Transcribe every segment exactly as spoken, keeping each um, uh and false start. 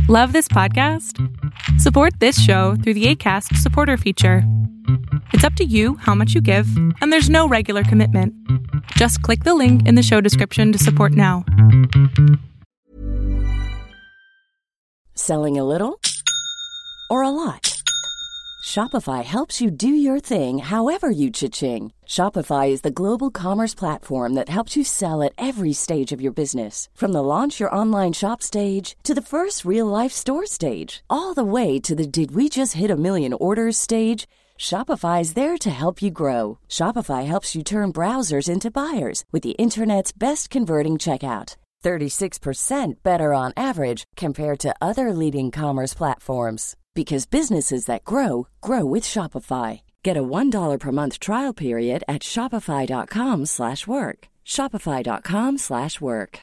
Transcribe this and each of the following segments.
Love this podcast? Support this show through the Acast supporter feature. It's up to you how much you give, and there's no regular commitment. Just click the link in the show description to support now. Selling a little or a lot? Shopify helps you do your thing however you cha-ching. Shopify is the global commerce platform that helps you sell at every stage of your business. From the launch your online shop stage to the first real-life store stage, all the way to the did we just hit a million orders stage. Shopify is there to help you grow. Shopify helps you turn browsers into buyers with the internet's best converting checkout. thirty-six percent better on average compared to other leading commerce platforms. Because businesses that grow, grow with Shopify. Get a one dollar per month trial period at shopify.com slash work. Shopify.com slash work.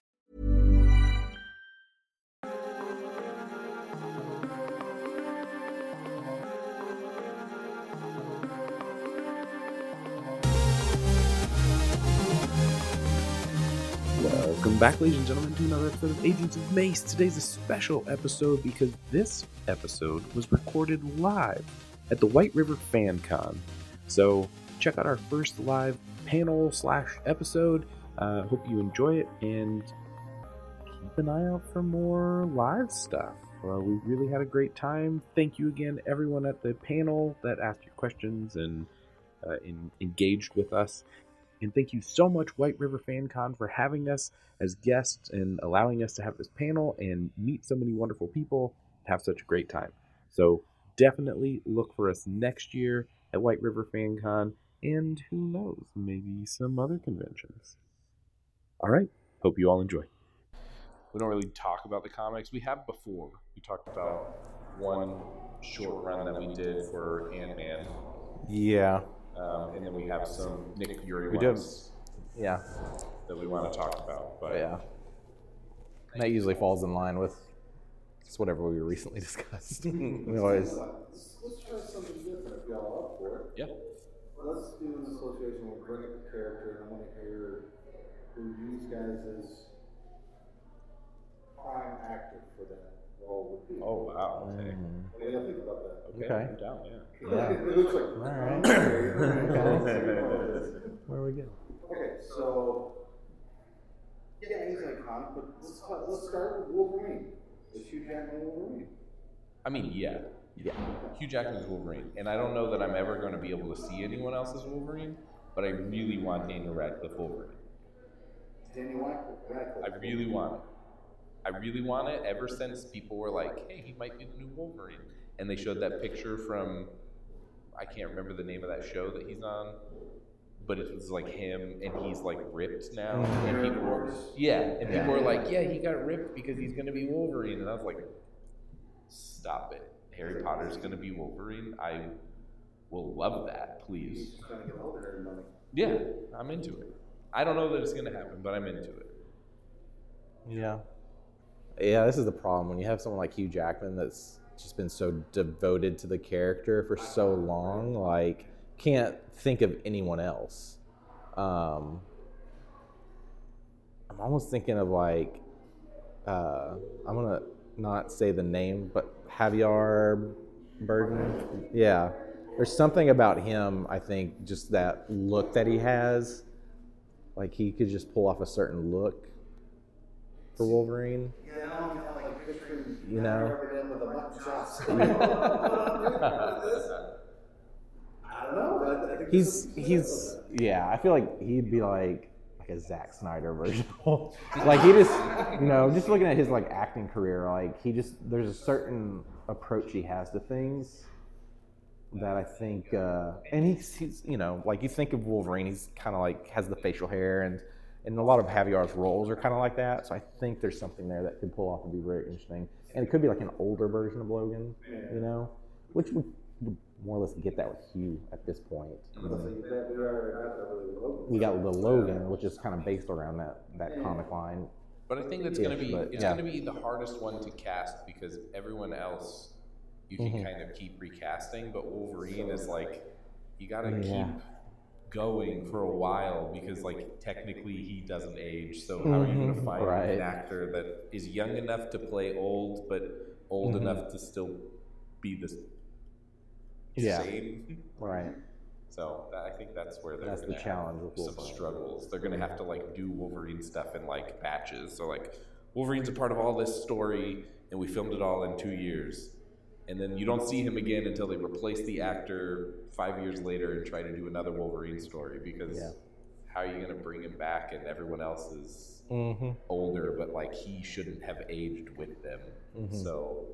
Welcome back, ladies and gentlemen, to another episode of Agents of Mace. Today's a special episode because this episode was recorded live at the White River Fan Con. So check out our first live panel slash episode. Uh, hope you enjoy it and keep an eye out for more live stuff. Uh, we really had a great time. Thank you again, everyone at the panel that asked your questions and uh, in, engaged with us. And thank you so much, White River Fan Con, for having us as guests and allowing us to have this panel and meet so many wonderful people and have such a great time. So definitely look for us next year at White River Fan Con, and who knows, maybe some other conventions. All right, hope you all enjoy. We don't really talk about the comics. We have before. We talked about one short run that we did for Ant-Man. Yeah. Um, and then we have some Nick Fury we ones do. Yeah. that we want to talk about. But yeah. And that usually falls in line with just whatever we recently discussed. we always... Let's, let's try something different if y'all are up for it. Yeah. Let's do an association. We'll bring up the character, and I want to hear who these guys' prime actor for that role would be. Oh, wow. Okay. Mm. What do you think about that? Okay. Okay. I'm down, yeah. Yeah. It looks like... All right. Okay. Where we go? Okay, so... Yeah, he's iconic, but let's, talk, let's start with Wolverine. Is Hugh Jackman Wolverine? I mean, yeah. Yeah. Hugh Jackman is Wolverine. And I don't know that I'm ever going to be able to see anyone else as Wolverine, but I really want Daniel Radcliffe Wolverine. Daniel Radcliffe. I really want it. I really want it ever since people were like, hey, he might be the new Wolverine. And they showed that picture from, I can't remember the name of that show that he's on, but it was like him, and he's like ripped now. And people were, yeah, and people were like, yeah, he got ripped because he's going to be Wolverine. And I was like, stop it. Harry Potter's going to be Wolverine. I will love that, please. He's trying to get older and money. Yeah, I'm into it. I don't know that it's going to happen, but I'm into it. Yeah. Yeah, this is the problem. When you have someone like Hugh Jackman that's just been so devoted to the character for so long, like, can't think of anyone else. Um, I'm almost thinking of, like, uh, I'm going to not say the name, but Javier Bardem. Yeah. There's something about him, I think, just that look that he has. Like, he could just pull off a certain look for Wolverine. Yeah, I don't know, like picturing You know? with a mutton chops. I don't know. I, I think He's he's yeah. I feel like he'd be like like a Zack Snyder version. Like he just you know just looking at his like acting career, like he just there's a certain approach he has to things that I think uh, and he's he's you know like you think of Wolverine, he's kind of like has the facial hair and. And a lot of Javier's roles are kind of like that, so I think there's something there that could pull off and be very interesting. And it could be like an older version of Logan, you know, which we would more or less get that with Hugh at this point. We got the Logan, which is kind of based around that, that comic line. But I think that's going to be but, it's yeah. going to be the hardest one to cast because everyone else you can Mhm. kind of keep recasting, but Wolverine is like you got to Yeah. keep going for a while because like technically he doesn't age, so how are you going to find Right. an actor that is young enough to play old but old Mhm. enough to still be the Yeah. same. Right. So that, I think that's where they're That's the gonna challenge have with some Wolverine. struggles. They're gonna have to like do Wolverine stuff in like batches. So like Wolverine's a part of all this story, and we filmed it all in two years, and then you don't see him again until they replace the actor five years later and try to do another Wolverine story. Because Yeah. how are you gonna bring him back and everyone else is Mm-hmm. older, but like he shouldn't have aged with them? Mhm. So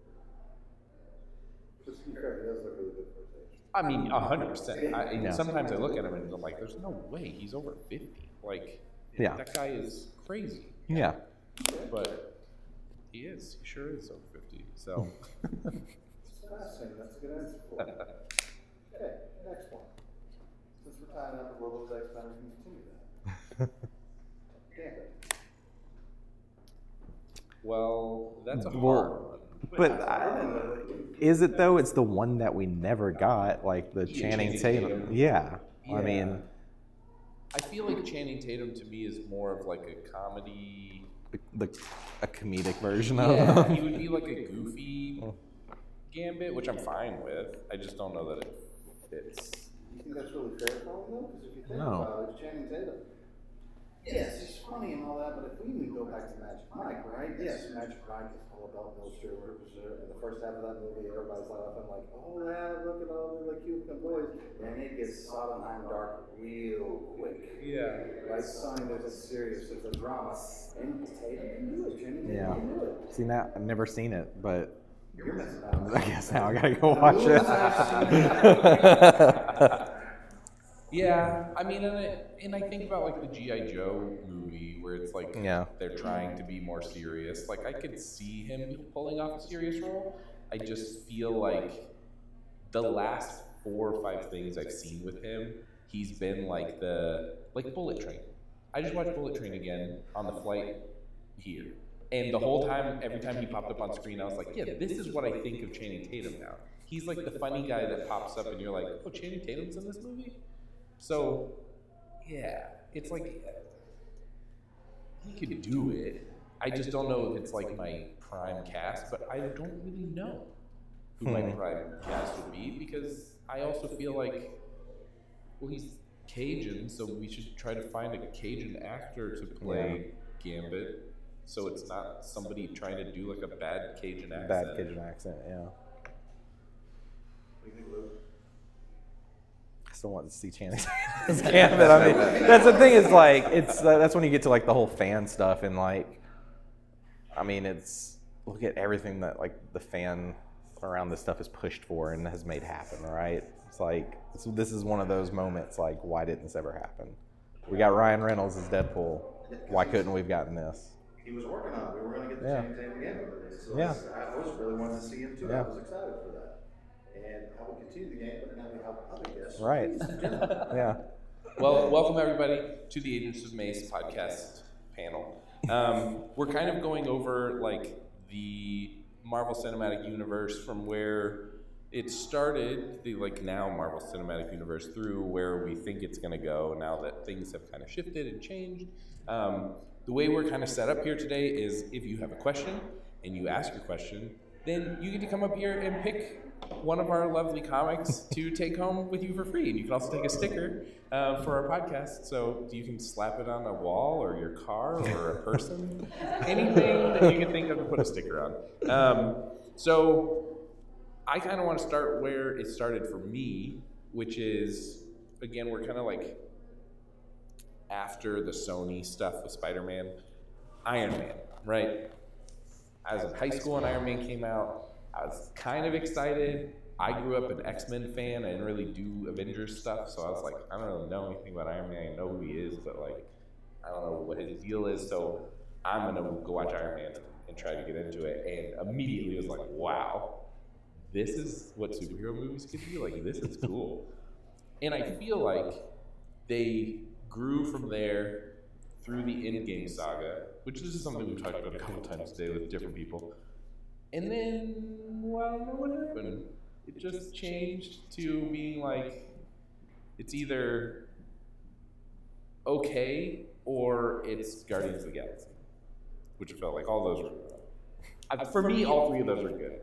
Just to be fair, he does look really good for his age. I mean, a hundred percent. I- Yeah. Sometimes I look at him and I'm like, "There's no way he's over fifty." Like, Yeah. that guy is crazy. Yeah. But he is. He sure is over fifty. So, It's fascinating. That's a good answer for it. Okay, next one. Since we're tying up the World of X-Men, we can continue that. Gambit. well, that's a hard Well, one. But I, is it though? It's the one that we never got, like the Yeah, Channing Channing Tatum. Tatum. Yeah. Yeah. I mean, I feel like Channing Tatum to me is more of like a comedy. the, the a comedic version Yeah, of he him. would be like a goofy Gambit, which I'm fine with. I just don't know that it fits. You think that's really fair for him, though? Because if you think No. about it, it's Channing Tatum. Yes, he's funny and all that, but if we even go back to Magic Mike, right? Yes, Magic Mike is all about Bill Stewart. In the first half of that movie, everybody's laughing like, oh, yeah, look at all the like, cute boys. And it gets Sodomheim dark real quick. Yeah. Right, son, there's a serious, there's a drama. And Tatum can do it. Channing Tatum Yeah. can do it. See, now I've never seen it, but You're missing out. I guess now I gotta go watch movies I've seen. it. Yeah, I mean, and I, and I think about like the G I. Joe movie where it's like Yeah. they're trying to be more serious. Like I could see him pulling off a serious role. I just feel like the last four or five things I've seen with him, he's been like the like Bullet Train. I just watched Bullet Train again on the flight here. And the whole time, every time he popped up on screen, I was like, yeah, this is what I think of Channing Tatum now. He's like the funny guy that pops up and you're like, oh, Channing Tatum's in this movie? So, yeah, it's like, he could do it. I just don't know if it's like my prime cast, but I don't really know who my prime cast would be because I also feel like, well, he's Cajun, so we should try to find a Cajun actor to play Gambit. So it's not somebody trying to do like a bad Cajun accent. Bad Cajun accent, yeah. What do you think, Luke? I still want to see Channing Tatum's Gambit. I mean, that's the thing is like it's uh, that's when you get to like the whole fan stuff and like, I mean, it's look at everything that like the fan around this stuff is pushed for and has made happen, right? It's like it's, this is one of those moments like why didn't this ever happen? We got Ryan Reynolds as Deadpool. Why couldn't we have gotten this? He was working on it. We were going to get the Yeah. Channing Tatum game with it. So Yeah. I was really wanted to see him too. Yeah. I was excited for that. And I will continue the game, but now we have other guests. Right. Yeah. Well, welcome everybody to the Agents of Mace podcast panel. Um, we're kind of going over like the Marvel Cinematic Universe from where it started, the like now Marvel Cinematic Universe, through where we think it's going to go now that things have kind of shifted and changed. Um, the way we're kind of set up here today is if you have a question and you ask your question, then you get to come up here and pick one of our lovely comics to take home with you for free. And you can also take a sticker uh, for our podcast. So you can slap it on a wall or your car or a person, anything that you can think of to put a sticker on. Um, so I kind of want to start where it started for me, which is, again, we're kind of like after the Sony stuff with Spider-Man, Iron Man, right? I was in high school when Iron Man came out. I was kind of excited. I grew up an X-Men fan. I didn't really do Avengers stuff, so I was like, I don't really know anything about Iron Man. I know who he is, but like, I don't know what his deal is. So I'm gonna go watch Iron Man and try to get into it. And immediately was like, wow, this is what superhero movies can be. Like, this is cool. And I feel like they grew from there through the Endgame saga, which this is something we've talked about a couple times today with different people. And then, well, I don't know what happened. It just changed to being like, it's either okay or it's Guardians of the Galaxy, which it felt like all those were. I, for me, all three of those are good.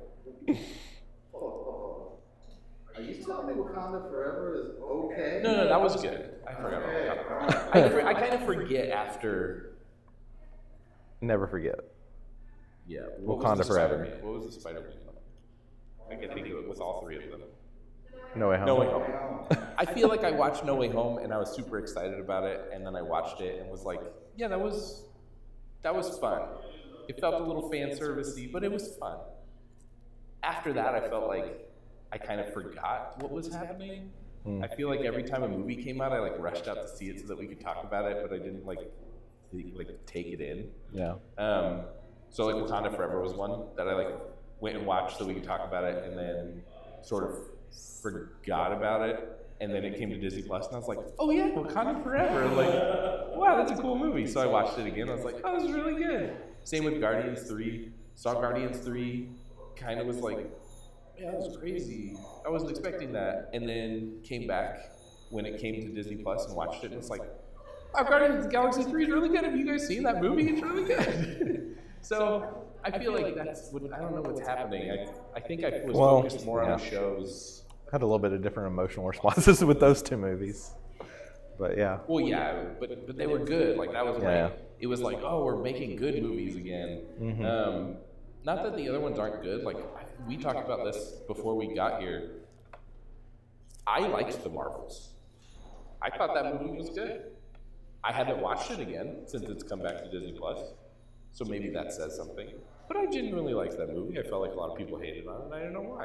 Are you telling me Wakanda Forever is okay? No, no, that was good. I forgot about Wakanda. I, I kind of forget after. Never forget. Yeah. Wakanda Forever. Spider-Man? What was the Spider-Man? I can think of it with all three of them. No Way Home. No Way Home. I feel like I watched No Way Home and I was super excited about it, and then I watched it and was like, yeah, that was that was fun. It felt a little fan servicey, but it was fun. After that, I felt like I kind of forgot what was happening. Mm. I feel like every time a movie came out, I like rushed out to see it so that we could talk about it, but I didn't like like take it in. Yeah. Um, so like Wakanda Forever was one that I like went and watched so we could talk about it, and then sort of forgot about it. And then it came to Disney Plus, and I was like, oh yeah, Wakanda Forever. Like, wow, that's a cool movie. So I watched it again. I was like, oh, this is really good. Same with Guardians three. Saw Guardians three. Kind of was like, yeah, that was crazy. I wasn't expecting that. And then came back when it came to Disney Plus and watched it, and it's like, wow, Guardians of the Galaxy three is really good. Have you guys seen that movie? It's really good. So I feel like that's what, I don't know what's happening. I, I think I was well, focused more yeah. on the shows. Had a little bit of different emotional responses with those two movies, but yeah. Well, yeah, but but they were good. Like that was yeah. like it was like, oh, we're making good movies again. Mm-hmm. Um, not that the other ones aren't good. Like we talked about this before we got here. I liked the Marvels. I thought that movie was good. I haven't watched it again since it's come back to Disney Plus, so maybe that says something. But I genuinely liked that movie. I felt like a lot of people hated on it, and I don't know why.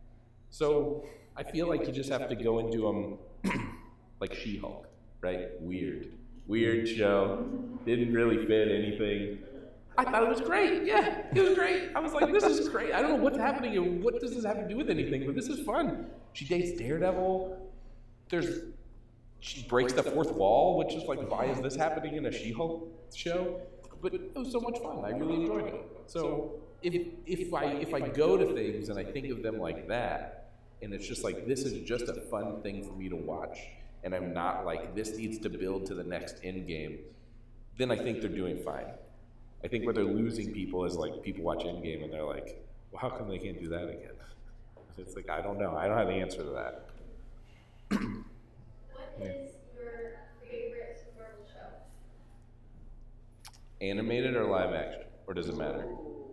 So I feel like you just have to go and do them like She-Hulk, right? Weird. Weird show. Didn't really fit anything. I thought it was great. Yeah, it was great. I was like, this is great. I don't know what's happening and what does this have to do with anything, but this is fun. She dates Daredevil. There's, she breaks the fourth wall, which is like, why is this happening in a She-Hulk show? But it was so much fun. I really enjoyed it. So if if I if I go to things and I think of them like that, and it's just like, this is just a fun thing for me to watch, and I'm not like, this needs to build to the next end game, then I think they're doing fine. I think where they're losing people is like, people watch Endgame and they're like, well, how come they can't do that again? It's like, I don't know. I don't have the answer to that. What is your favorite Marvel show? Animated or live action? Or does it matter?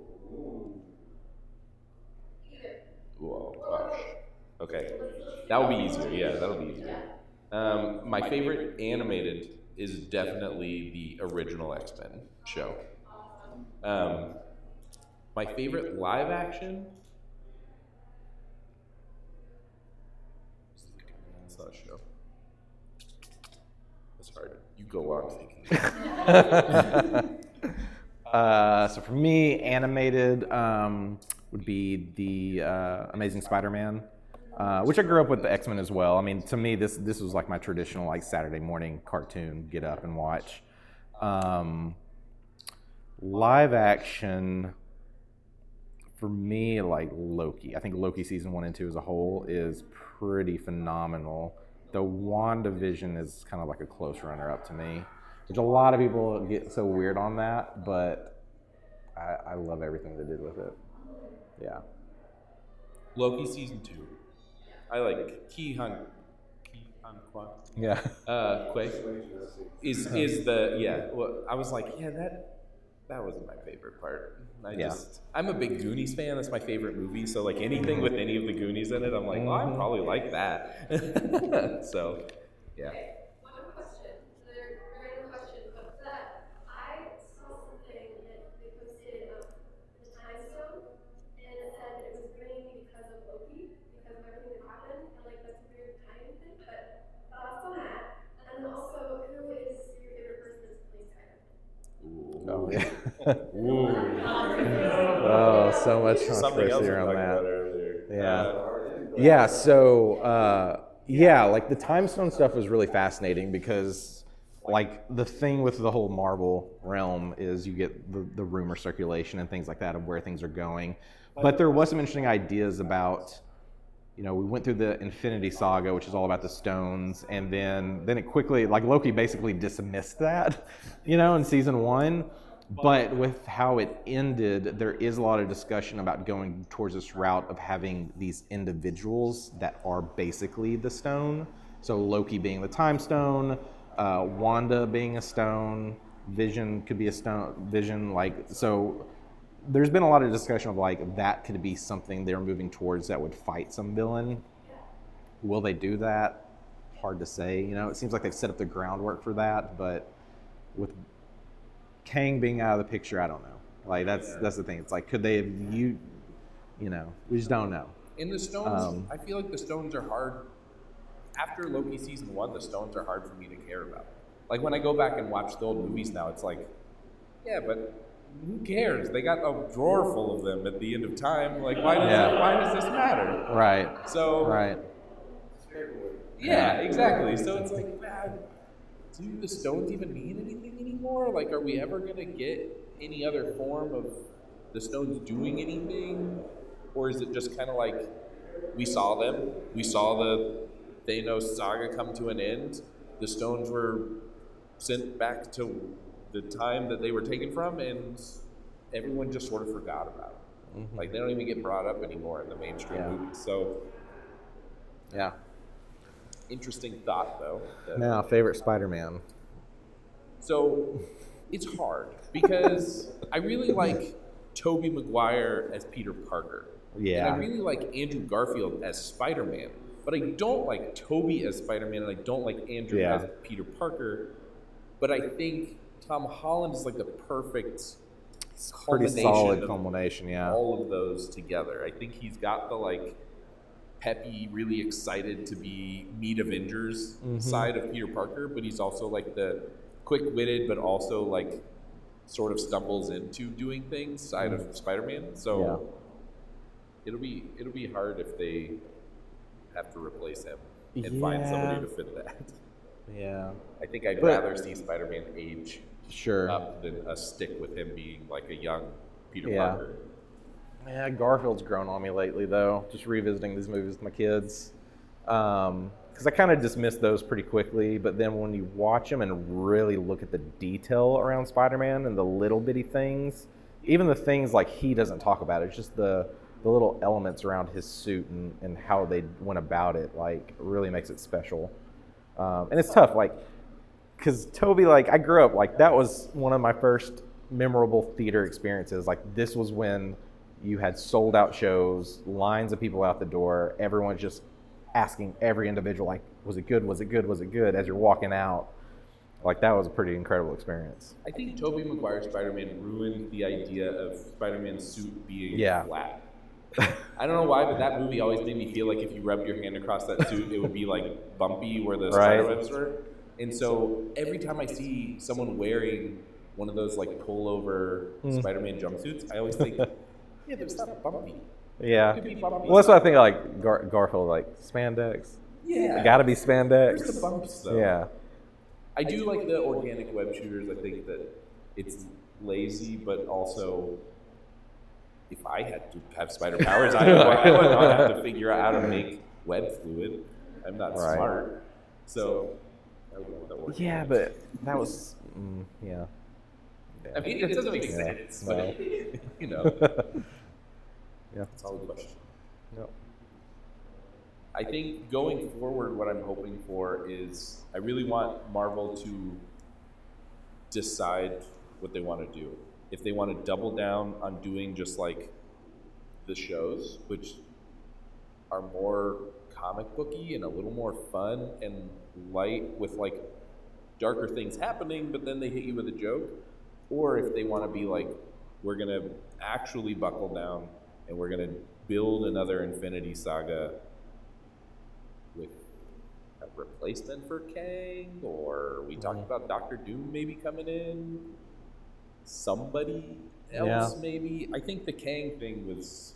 Either. Whoa, gosh. Okay, that will be easier. Yeah, that'll be easier. Um, my favorite animated is definitely the original X-Men show. Um, my favorite live action. It's not a show. That's hard. You go on thinking. uh, so for me, animated um, would be the uh, Amazing Spider-Man. Uh, which I grew up with the X-Men as well. I mean, to me, this this was like my traditional like Saturday morning cartoon, get up and watch. Um, live action, for me, like Loki. I think Loki season one and two as a whole is pretty phenomenal. The WandaVision is kind of like a close runner-up to me, which a lot of people get so weird on that, but I, I love everything they did with it. Yeah. Loki season two. I like Ki Han, Ki Han Kwan. Yeah. Uh, Quay is is the yeah. Well, I was like, yeah, that that wasn't my favorite part. I Yeah. just I'm a big Goonies fan. That's my favorite movie. So like anything with any of the Goonies in it, I'm like, oh, I probably like that. So, yeah. Okay, one question. Another random question, but that I saw something that they posted of the time stone, and it said that it was raining because of Loki, because of everything that happened, and like that's a weird timing thing, but thoughts on that? And then also, who is your favorite person that's played Spider-Man? Oh, yeah. Ooh. Oh, so much Something else controversy we around talked that. about earlier. Yeah. Uh, Yeah, so, uh, yeah, like the time stone stuff was really fascinating because, like, the thing with the whole Marvel realm is you get the, the rumor circulation and things like that of where things are going. But there was some interesting ideas about, you know, we went through the Infinity Saga, which is all about the stones, and then then it quickly, like Loki basically dismissed that, you know, in season one. But with how it ended, there is a lot of discussion about going towards this route of having these individuals that are basically the stone. So Loki being the time stone, uh, Wanda being a stone, Vision could be a stone, Vision, like, so there's been a lot of discussion of like that could be something they're moving towards that would fight some villain. Will they do that? Hard to say. You know, it seems like they've set up the groundwork for that, but with Kang being out of the picture, I don't know. Like that's yeah. that's the thing. It's like could they have you, you know, we just don't know. In the Stones, um, I feel like the Stones are hard. After Loki season one, the Stones are hard for me to care about. Like when I go back and watch the old movies now, it's like, yeah, but who cares? They got a drawer full of them at the end of time. Like why does yeah. why does this matter? Right. So right. Yeah, exactly. So it's like, man, do the Stones even mean anything anymore? Like, are we ever going to get any other form of the Stones doing anything? Or is it just kind of like, we saw them, we saw the Thanos saga come to an end, the Stones were sent back to the time that they were taken from, and everyone just sort of forgot about it. Mm-hmm. Like, they don't even get brought up anymore in the mainstream yeah. movies. So, yeah. Interesting thought, though. Now, favorite Spider-Man. So, it's hard because I really like Tobey Maguire as Peter Parker. Yeah. And I really like Andrew Garfield as Spider-Man. But I don't like Tobey as Spider-Man, and I don't like Andrew yeah. as Peter Parker. But I think Tom Holland is like the perfect culmination Pretty solid of culmination, yeah. all of those together. I think he's got the, like, peppy, really excited to be meet Avengers mm-hmm. side of Peter Parker, but he's also like the quick-witted, but also like sort of stumbles into doing things side mm-hmm. of Spider-Man. So yeah. it'll be it'll be hard if they have to replace him and yeah. find somebody to fit that. Yeah, I think I'd but, rather see Spider-Man age sure up than a stick with him being like a young Peter yeah. Parker. Yeah, Garfield's grown on me lately, though, just revisiting these movies with my kids. Because um, I kind of dismiss those pretty quickly, but then when you watch them and really look at the detail around Spider-Man and the little bitty things, even the things like he doesn't talk about, it's just the, the little elements around his suit and, and how they went about it, like, really makes it special. Um, and it's tough, like, because Tobey, like, I grew up, like, that was one of my first memorable theater experiences. Like, this was when you had sold out shows, lines of people out the door, everyone's just asking every individual, like, was it good, was it good, was it good, as you're walking out. Like, that was a pretty incredible experience. I think Tobey Maguire's Spider-Man ruined the idea of Spider-Man's suit being yeah. flat. I don't know why, but that movie always made me feel like if you rubbed your hand across that suit, it would be, like, bumpy where the right. spiderwebs were. And so every time I see someone wearing one of those, like, pullover mm. Spider-Man jumpsuits, I always think, yeah, but it's not bumpy. Yeah. It could be bumpy. Well, that's what I think, like, Gar- Garfield, like, spandex. Yeah. It gotta be spandex. Where's the bumps, though? Yeah. I do like the organic web shooters. I think that it's lazy, but also, if I had to have spider powers, I would, I would not have to figure out how to make web fluid. I'm not right. smart. So, I would want the organic. Yeah, but that was, mm, yeah. I mean, it doesn't make yeah. sense, No. but, you know. Yeah. Solid question. Yep. I think going forward, what I'm hoping for is I really want Marvel to decide what they want to do. If they want to double down on doing just like the shows, which are more comic booky and a little more fun and light with like darker things happening, but then they hit you with a joke. Or if they want to be like, we're going to actually buckle down and we're going to build another Infinity Saga with a replacement for Kang, or we talked about Doctor Doom maybe coming in, somebody else yeah. maybe. I think the Kang thing was,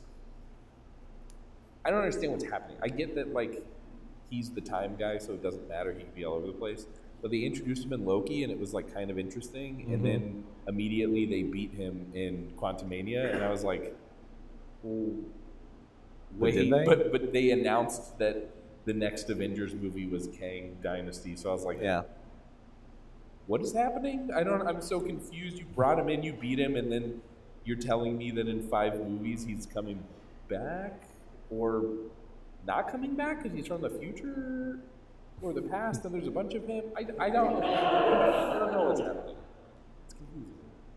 I don't understand what's happening. I get that like he's the time guy, so it doesn't matter, he can be all over the place. But they introduced him in Loki, and it was like kind of interesting. Mm-hmm. And then immediately they beat him in Quantumania, and I was like, oh, wait, but, but but they announced that the next Avengers movie was Kang Dynasty, so I was like, yeah, what is happening? I don't. I'm so confused. You brought him in, you beat him, and then you're telling me that in five movies he's coming back, or not coming back because he's from the future or the past, and there's a bunch of him. I, I don't. I don't know what's happening. It's confusing.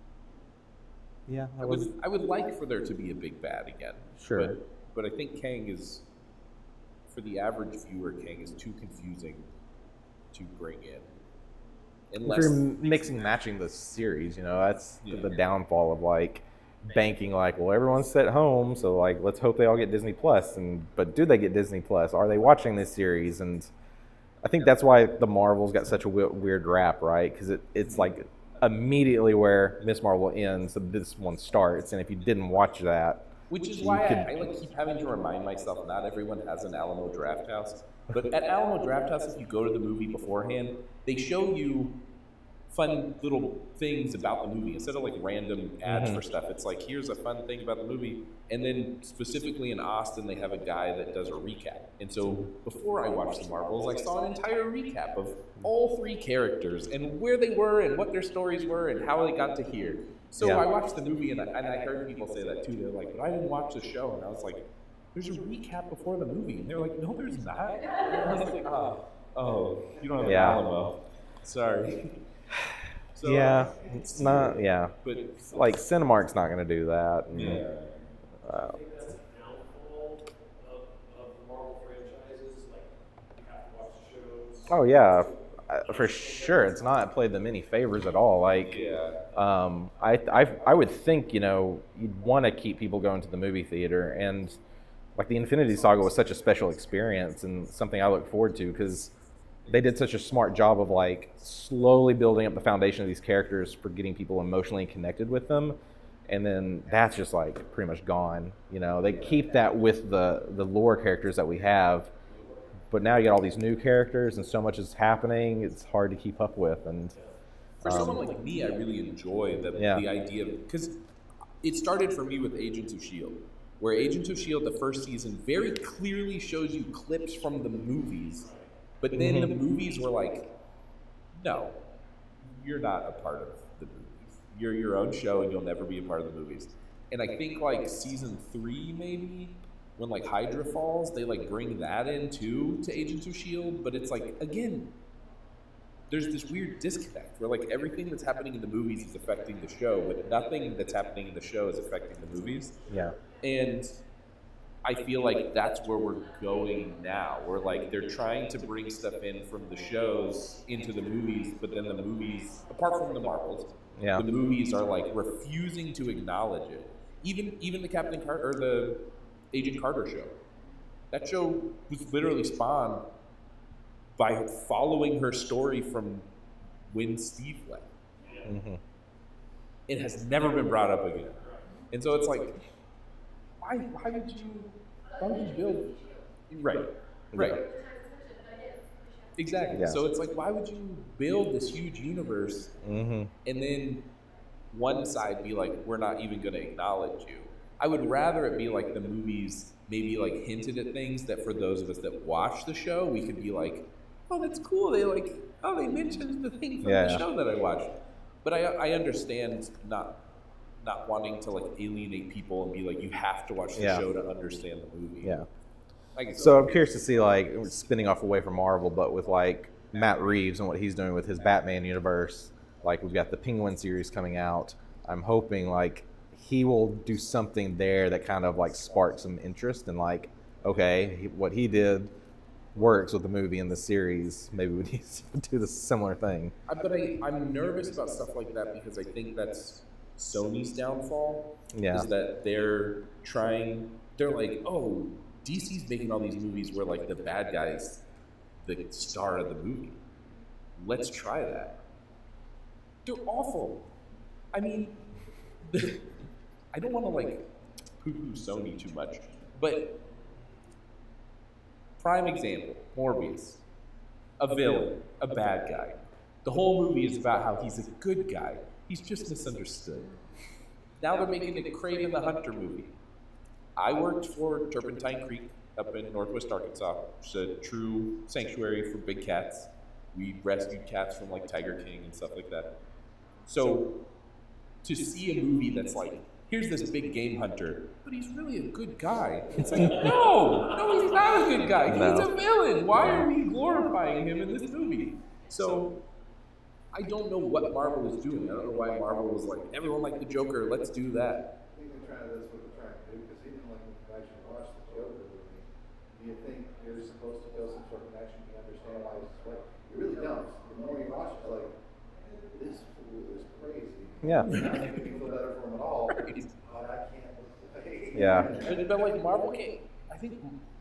Yeah, I would. I would like for there to be a big bad again. Sure. But, but I think Kang is, for the average viewer, Kang is too confusing to bring in. Unless if you're mixing and matching the series, you know, that's Yeah. the downfall of like banking. Like, well, everyone's at home, so like, let's hope they all get Disney Plus. And but do they get Disney Plus? Are they watching this series? And I think that's why the Marvels got such a w- weird rap, right? Because it, it's like immediately where Miss Marvel ends, so this one starts. And if you didn't watch that, Which is you why could- I, I like keep having to remind myself not everyone has an Alamo Drafthouse. But at Alamo Drafthouse, if you go to the movie beforehand, they show you fun little things about the movie instead of like random ads Mm-hmm. for stuff. It's like, here's a fun thing about the movie. And then specifically in Austin, they have a guy that does a recap. And so before I watched the Marvels, I saw an entire recap of all three characters and where they were and what their stories were and how they got to here. So Yeah. I watched the movie and I, and I heard people say that too. They're like, but I didn't watch the show. And I was like, there's a recap before the movie. And they're like, no, there's not. And I was like, oh, oh, you don't have Yeah. Alamo. Sorry. So, yeah, it's not. Yeah, But like Cinemark's not going to do that. And, yeah. uh, That's the downfall of, of the Marvel franchises. Like, you have to watch the shows. oh yeah, uh, for sure. It's not played them any favors at all. Like, Yeah. um, I, I, I would think, you know, you'd want to keep people going to the movie theater, and like the Infinity Saga was such a special experience and something I look forward to because they did such a smart job of like slowly building up the foundation of these characters for getting people emotionally connected with them, and then that's just like pretty much gone. You know, they keep that with the the lore characters that we have, but now you got all these new characters and so much is happening. It's hard to keep up with, and For someone like me, I really enjoy the, Yeah. the idea of, because it started for me with Agents of S H I E L D, where Agents of S H I E L D, the first season, very clearly shows you clips from the movies, but then the movies were like, no, you're not a part of the movies. You're your own show and you'll never be a part of the movies. And I think like season three, maybe, when like Hydra falls, they like bring that in too to Agents of S H I E L D, but it's like, again, there's this weird disconnect where like everything that's happening in the movies is affecting the show, but nothing that's happening in the show is affecting the movies. yeah, And I feel like that's where we're going now. We're like, they're trying to bring stuff in from the shows into the movies, but then the movies, apart from the Marvels, Yeah. the movies are like refusing to acknowledge it. Even even the Captain Carter or the Agent Carter show. That show was literally spawned by following her story from when Steve left. hmm It has never been brought up again. And so it's like, why why would you why would you build right. Right. Exactly. Yeah. So it's like, why would you build this huge universe hmm and then one side be like, we're not even going to acknowledge you? I would rather it be like the movies maybe like hinted at things that for those of us that watch the show, we could be like, oh, that's cool. They like, oh, they mentioned the thing from Yeah, the yeah. show that I watched. But I, I understand not not wanting to like alienate people and be like, you have to watch the Yeah. show to understand the movie. yeah. I guess So I'm curious to see, like, spinning off away from Marvel, but with like Matt Reeves and what he's doing with his Batman universe. Like, we've got the Penguin series coming out. I'm hoping like he will do something there that kind of like sparks some interest and like, okay, he, what he did works with the movie and the series. Maybe we need to do the similar thing. I, but I, I'm nervous about stuff like that because I think that's Sony's downfall. Yeah. Is that they're trying, they're like, oh, D C's making all these movies where like the bad guy's the star of the movie. Let's try that. They're awful. I mean, I don't want to like poo-poo Sony too much, but prime example, Morbius. A villain, a bad guy. The whole movie is about how he's a good guy. He's just misunderstood. Now they're making a Kraven the Hunter movie. I worked for Turpentine Creek up in northwest Arkansas. It's a true sanctuary for big cats. We rescued cats from like Tiger King and stuff like that. So to see a movie that's like, here's this big game hunter, but he's really a good guy. It's like, no, no, he's not a good guy. No. He's a villain. Why are we glorifying him in this movie? So I don't know what Marvel is doing. I don't know why Marvel was like, everyone liked the Joker, let's do that. I think they're trying to, that's what they're trying to do, because even like when you actually watch the Joker movie, do you think you're supposed to feel some sort of connection? You understand why he's like, you really don't. The more you watch it, like, this fool is crazy. Yeah. I don't think you feel better for him at all, but I can't look away. Yeah. But, but like Marvel can't, I think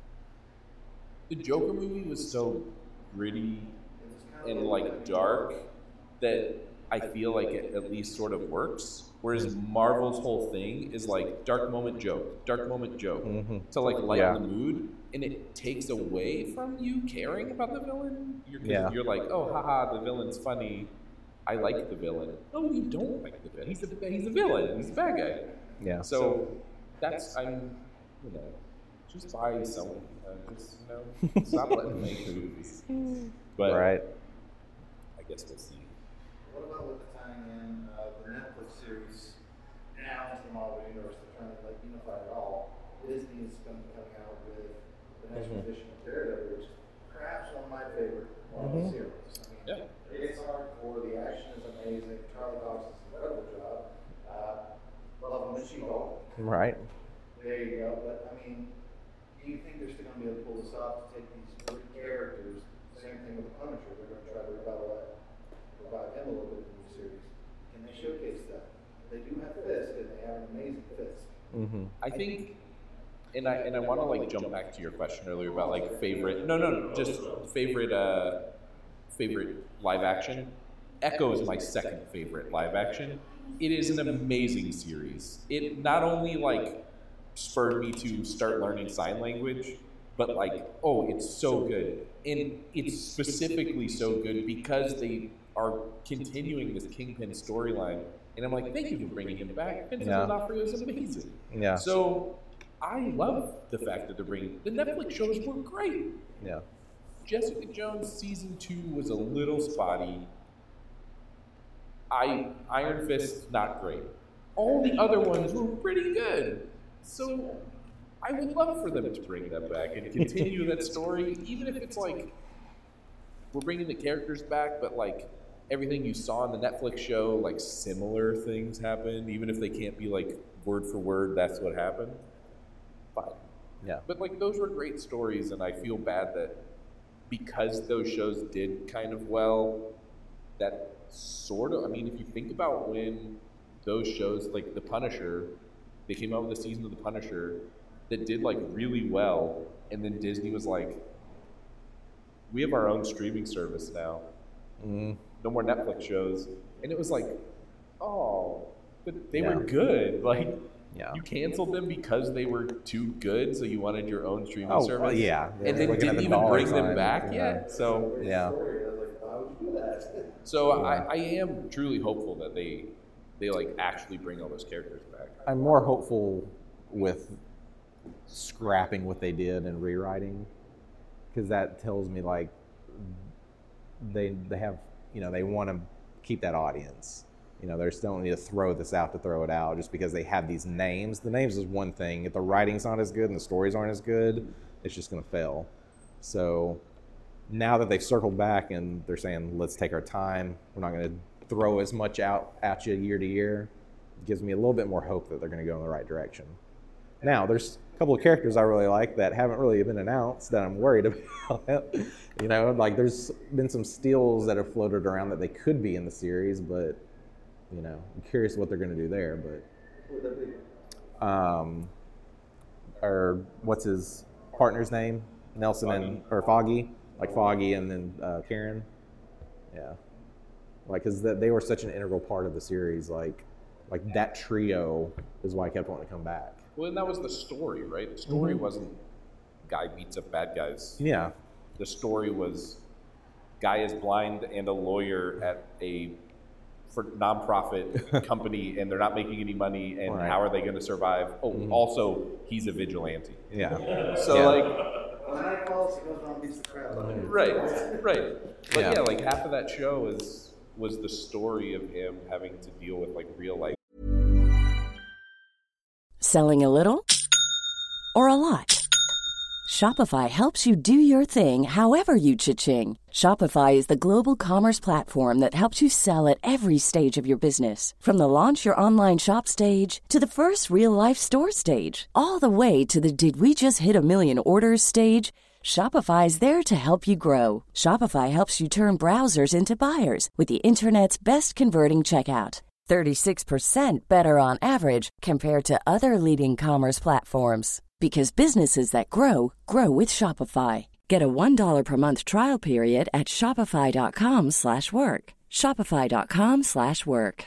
the Joker movie was so gritty and like dark that I feel like it at least sort of works. Whereas Marvel's whole thing is like dark moment joke, dark moment joke Mm-hmm. to like lighten Yeah. the mood, and it takes away from you caring about the villain. You're, 'cause Yeah. you're like, oh, haha, the villain's funny. I like the villain. No, you don't like the villain. He's a he's a villain. He's a bad guy. Yeah. So that's I'm, you know, just buy someone. Uh, just you know, stop letting them make movies. But Right. I guess we'll see. What about with the tying in uh, the Netflix series now into the Marvel Universe? They're trying to like unify it all. Disney is going to be coming out with the next Mhm. edition of Daredevil, which is perhaps one of my favorite Marvel Mhm. series. I mean, Yeah. it's hardcore. The action is amazing. Charlie Cox does an incredible job. Uh, love him as She-Hulk. Right. There you go. But I mean, do you think they're still going to be able to pull this off to take these three characters? Same thing with the Punisher. They're going to try to revive that. Revive him a little bit in the new series. Can they showcase that? They do have Fisk, and they have an amazing Fisk. Mm-hmm. I think, and I and I want to like jump back to your question earlier about like favorite. No, no, no, just favorite. Uh, favorite live action. Echo is my second favorite live action. It is an amazing series. It not only like spurred me to start learning sign language, but like, oh, it's so good. And it's specifically so good because they are continuing this Kingpin storyline. And I'm like, thank you for bringing him back. Vincent Yeah. D'Onofrio is amazing. Yeah. So I love the fact that they're bringing, the Netflix shows were great. Yeah. Jessica Jones season two was a little spotty. I Iron Fist not great. All the other ones were pretty good. So I would love for them to bring that back and continue that story, even if it's like we're bringing the characters back, but like everything you saw in the Netflix show, like similar things happen, even if they can't be like word for word, that's what happened. Fine. Yeah. But like those were great stories, and I feel bad that because those shows did kind of well, that sort of, I mean, if you think about when those shows, like The Punisher, they came out with a season of The Punisher that did like really well, and then Disney was like, we have our own streaming service now. Mm-hmm. No more Netflix shows. And it was like, oh, but they Yeah. were good. Like, Yeah. you canceled them because they were too good, so you wanted your own streaming Oh, service. well, yeah. And then Looking at didn't the even dollar bring them sign, back yeah. yet. So, Yeah. Story, I was like, why would you do that? so I, I am truly hopeful that they, they like actually bring all those characters back. I'm more hopeful with scrapping what they did and rewriting, because that tells me like they they have, you know, they want to keep that audience. You know, they still don't need to throw this out to throw it out just because they have these names. The names is one thing. If the writing's not as good and the stories aren't as good, it's just going to fail. So now that they've circled back and they're saying, let's take our time, we're not going to throw as much out at you year to year, it gives me a little bit more hope that they're going to go in the right direction. Now, there's a couple of characters I really like that haven't really been announced that I'm worried about. You know, like there's been some steals that have floated around that they could be in the series, but, you know, I'm curious what they're going to do there. But, Who would that be? um, or what's his partner's name? Nelson and, or Foggy, like Foggy and then uh, Karen. Yeah. Like, because they were such an integral part of the series. Like, like that trio is why I kept wanting to come back. Well, and that was the story, right? The story wasn't guy beats up bad guys. Yeah. The story was guy is blind and a lawyer at a for nonprofit company, and they're not making any money, and Right. how are they going to survive? Oh, Mhm. also, he's a vigilante. Yeah. So, Yeah. like, When I follow else, he goes around and beats the crap out of him. Right, right. But Yeah. yeah. like half of that show is was the story of him having to deal with like real life. Selling a little or a lot? Shopify helps you do your thing however you cha-ching. Shopify is the global commerce platform that helps you sell at every stage of your business. From the launch your online shop stage to the first real-life store stage, all the way to the did we just hit a million orders stage. Shopify is there to help you grow. Shopify helps you turn browsers into buyers with the internet's best converting checkout. thirty-six percent better on average compared to other leading commerce platforms. Because businesses that grow, grow with Shopify. Get a one dollar per month trial period at shopify.com slash work. Shopify.com slash work.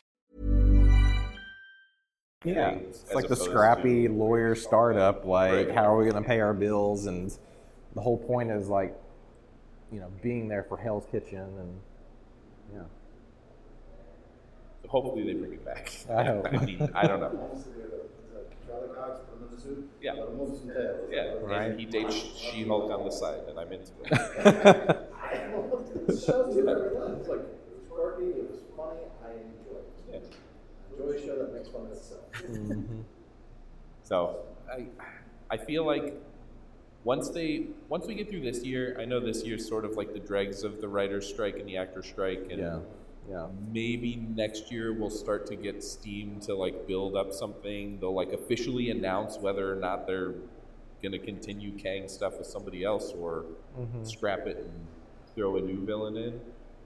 Yeah, it's As like the opposed scrappy to- lawyer startup. Like, Right. how are we going to pay our bills? And the whole point is like, you know, being there for Hell's Kitchen, and yeah. Hopefully they bring it back. I hope. I mean, I don't know. Honestly, uh, Charlie Cox, put him in the suit. Yeah. Let him move some tails. Yeah, Right. and he dates She-Hulk on the side, and I'm into it. I looked at the show too. I realized, like, it was quirky, it was funny, I enjoyed it. Yeah. I enjoy a show that makes fun of itself. So I, I feel like once they once we get through this year, I know this year's sort of like the dregs of the writer's strike and the actor's strike, and Yeah, yeah. maybe next year we'll start to get steam to like build up something. They'll like officially announce whether or not they're gonna continue Kang stuff with somebody else or scrap it and throw a new villain in.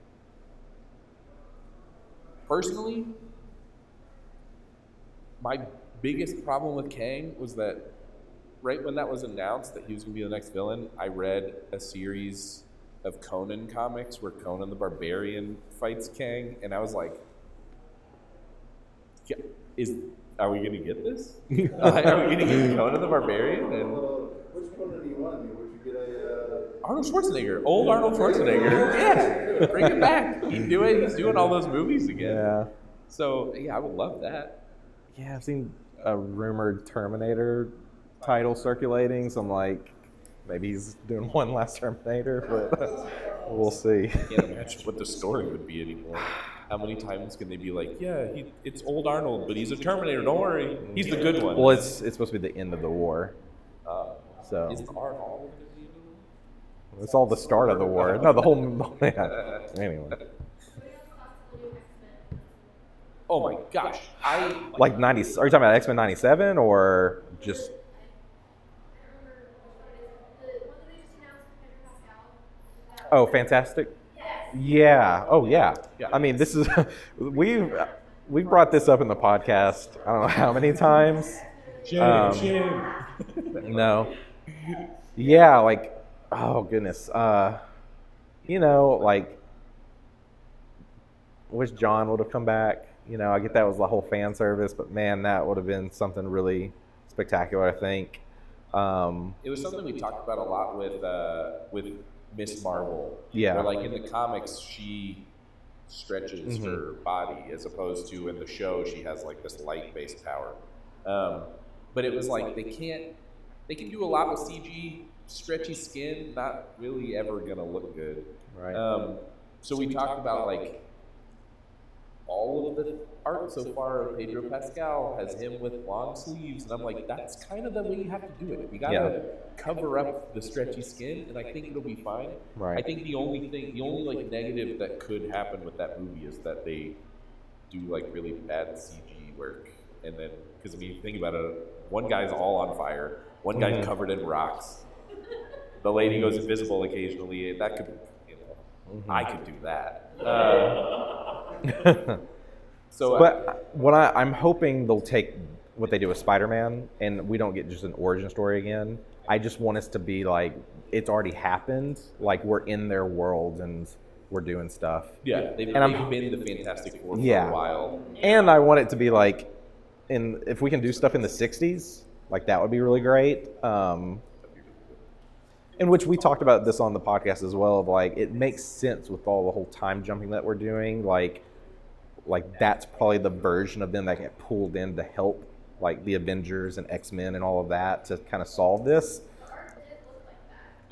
Personally, my biggest problem with Kang was that right when that was announced that he was going to be the next villain, I read a series of Conan comics where Conan the Barbarian fights Kang, and I was like, yeah, "Is are we going to get this? are we going to get Conan the Barbarian?" And Uh, which one do you want me? Would you get a... Uh, Arnold Schwarzenegger, old Arnold Schwarzenegger, yeah, bring him back. He'd do it. He's doing all those movies again. Yeah. So yeah, I would love that. Yeah, I've seen a rumored Terminator title circulating, so I'm like, maybe he's doing one last Terminator, but we'll see. Can't imagine what the story would be anymore. How many times can they be like, yeah, he, it's old Arnold, but he's a Terminator. Don't worry, he's the good one. Well, it's it's supposed to be the end of the war, uh, so isn't Arnold? it's all the start of the war. No, the whole yeah. Anyway, Oh my gosh, I like ninety. Are you talking about X-Men ninety-seven or just? Oh, Fantastic. Yeah. Oh, yeah. Yeah. I mean, this is we've we've brought this up in the podcast. I don't know how many times. Um, No. Yeah, like, oh goodness. Uh, you know, like, wish John would have come back. You know, I get that was the whole fan service, but man, that would have been something really spectacular, I think. Um, it was something we talked about a lot with uh, with Miss Marvel. Yeah. Where, like in the comics, she stretches Mhm. her body, as opposed to in the show, she has like this light-based power. Um, but it was like they can't. They can do a lot with C G, stretchy skin, not really ever gonna look good. right. Um, so we talked about like all of the art so far of Pedro Pascal has him with long sleeves, and I'm like, that's kind of the way you have to do it. We gotta Yeah. cover up the stretchy skin, and I think it'll be fine. Right. I think the only thing, the only like negative that could happen with that movie is that they do like really bad C G work, and then because I mean, think about it, one guy's all on fire, one guy's Mhm. covered in rocks. The lady goes invisible occasionally. That could, you know, Mhm. I could do that. Uh, so, uh, But what I, I'm hoping they'll take what they do with Spider-Man, and we don't get just an origin story again. I just want us to be like, it's already happened. Like, we're in their world and we're doing stuff. yeah, they've, and I'm- they've been the Fantastic Four for Yeah. a while. And I want it to be like, in if we can do stuff in the sixties, like that would be really great. Um, in which we talked about this on the podcast as well. Of like, it makes sense with all the whole time jumping that we're doing. Like, like that's probably the version of them that get pulled in to help, like the Avengers and X-Men and all of that to kind of solve this.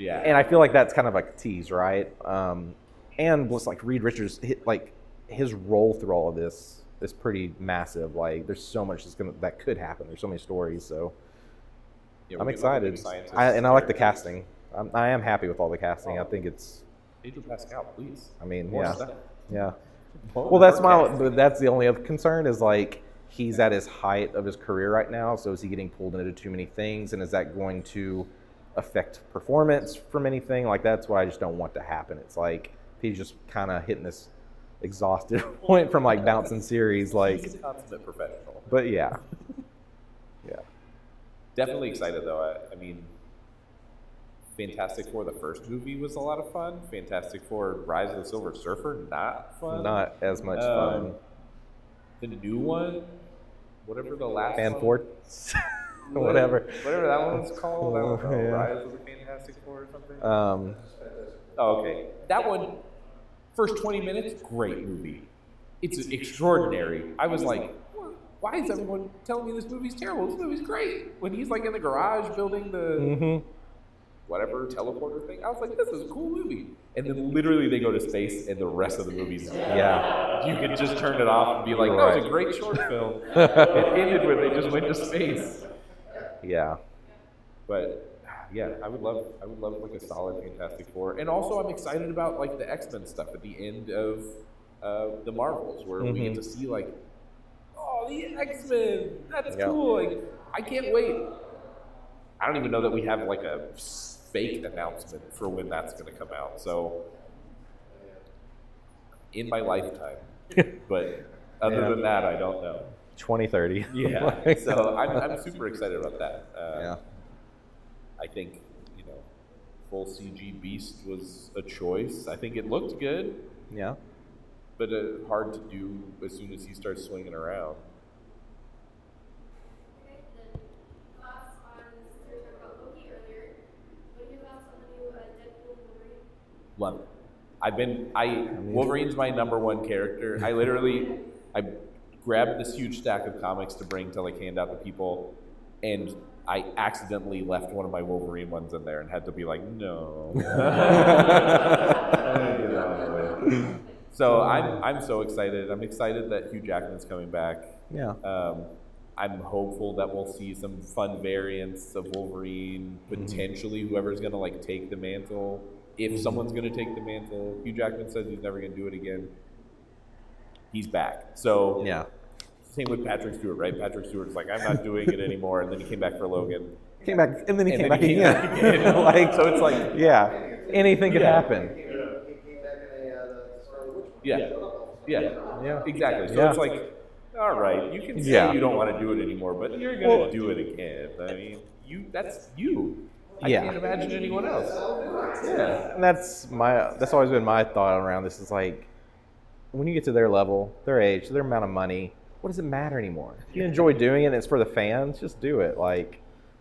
Yeah. And I feel like that's kind of like a tease, right? Um, and just like Reed Richards, hit, like his role through all of this is pretty massive. Like there's so much that's gonna that could happen. There's so many stories. So Yeah, I'm we get, like, a big excited. scientist I, and I like the character. casting. I'm, I am happy with all the casting. I think it's. Pedro Pascal, please. I mean, More yeah, stuff. yeah. More Well, that's my. cast. But that's the only other concern is like he's at his height of his career right now. So is he getting pulled into too many things, and is that going to affect performance from anything? Like that's what I just don't want to happen. It's like he's just kind of hitting this exhausted point from like bouncing series. Like, He's a consummate professional. but yeah, yeah, Definitely excited though. I, I mean, Fantastic Four, the first movie was a lot of fun. Fantastic Four, Rise of the Silver Surfer, not fun. not as much Um, fun. The new one, whatever the last Fan one, Ford, whatever. whatever that one's called. I don't know. Yeah. Rise of the Fantastic Four or something. Um, Oh, okay. That one, first twenty minutes, great movie. It's extraordinary. I was like, why is everyone telling me this movie's terrible? This movie's great. When he's like in the garage building the mhm. whatever teleporter thing, I was like, this is a cool movie. And then literally they go to space, and the rest of the movie's Yeah. you could just turn it off and be like, You're that was right. a great short film. It ended where they just went to space. Yeah. But yeah, I would love, I would love like a solid Fantastic Four, and also I'm excited about like the X-Men stuff at the end of uh, the Marvels, where we get Mhm. to see like, oh, the X-Men, that's Yeah. cool. Like, I can't wait. I don't even know that we have like a fake announcement for when that's going to come out. So in my lifetime, but other Yeah. than that, I don't know. twenty thirty. Yeah, Like, so I'm, I'm super excited about that. Uh, yeah. I think, you know, full C G Beast was a choice. I think it looked good, Yeah. but uh, hard to do as soon as he starts swinging around. Okay, then thoughts on, since we were talking about Loki earlier, what are your thoughts on the new uh, Deadpool Wolverine? Love it. I've been, I, Wolverine's my number one character. I literally, I grabbed this huge stack of comics to bring to like hand out to people, and I accidentally left one of my Wolverine ones in there and had to be like, no. So I'm, I'm so excited. I'm excited that Hugh Jackman's coming back. Yeah. Um, I'm hopeful that we'll see some fun variants of Wolverine, potentially whoever's going to like take the mantle. If someone's going to take the mantle, Hugh Jackman says he's never going to do it again. He's back. So Yeah. same with Patrick Stewart, right? Patrick Stewart's like, I'm not doing it anymore, and then he came back for Logan. Came back, and then he And came then back he came again. back again. Like, So it's like- yeah, anything could Yeah. happen. He came back in a, uh, the Scarlet Witch. Yeah, yeah, Yeah. exactly. So Yeah. it's like, all right, you can say Yeah. you don't want to do it anymore, but you're going to Well- do it again. I mean, you that's you. I Yeah. can't imagine anyone else. Yeah. And that's my. That's always been my thought around this. Is like, when you get to their level, their age, their amount of money, what does it matter anymore? If you enjoy doing it, and it's for the fans, just do it. Like,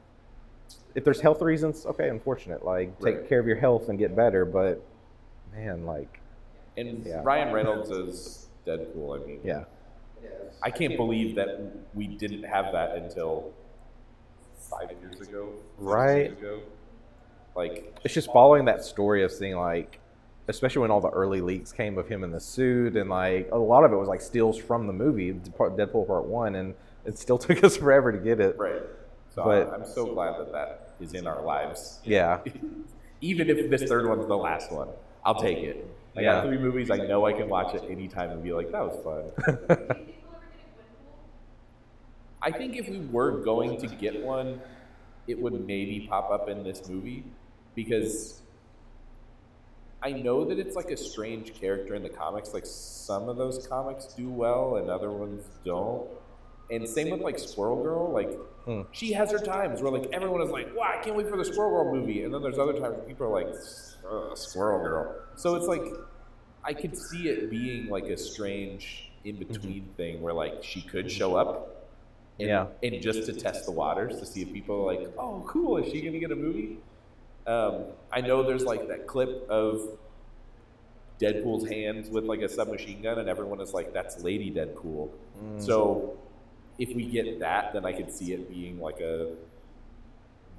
if there's health reasons, okay, unfortunate. Like, take Right. care of your health and get better. But, man, like, And Yeah. Ryan Reynolds as Deadpool, I mean, yeah, I can't believe that we didn't have that until five years ago. six Right. years ago. Like, it's just following that story of seeing like, especially when all the early leaks came of him in the suit, and like a lot of it was like steals from the movie Deadpool Part One, and it still took us forever to get it. right. So But- I'm so glad that that is in our lives. Yeah, Even if this third one's the last one, I'll take it. I Yeah. got three movies. I know I can watch it anytime and be like, that was fun. Do you think we'll ever get a Gwenpool? I think if we were going to get one, it would maybe pop up in this movie, because I know that it's like a strange character in the comics. Like some of those comics do well and other ones don't. And same with like Squirrel Girl. Like Hmm. she has her times where like everyone is like, wow, I can't wait for the Squirrel Girl movie. And then there's other times where people are like, "Ugh, Squirrel Girl. So it's like, I could see it being like a strange in-between thing where like she could show up and, Yeah. and just to test the waters to see if people are like, oh, cool, is she going to get a movie? Um, I know there's like that clip of Deadpool's hands with like a submachine gun, and everyone is like, that's Lady Deadpool. So if we get that, then I could see it being like a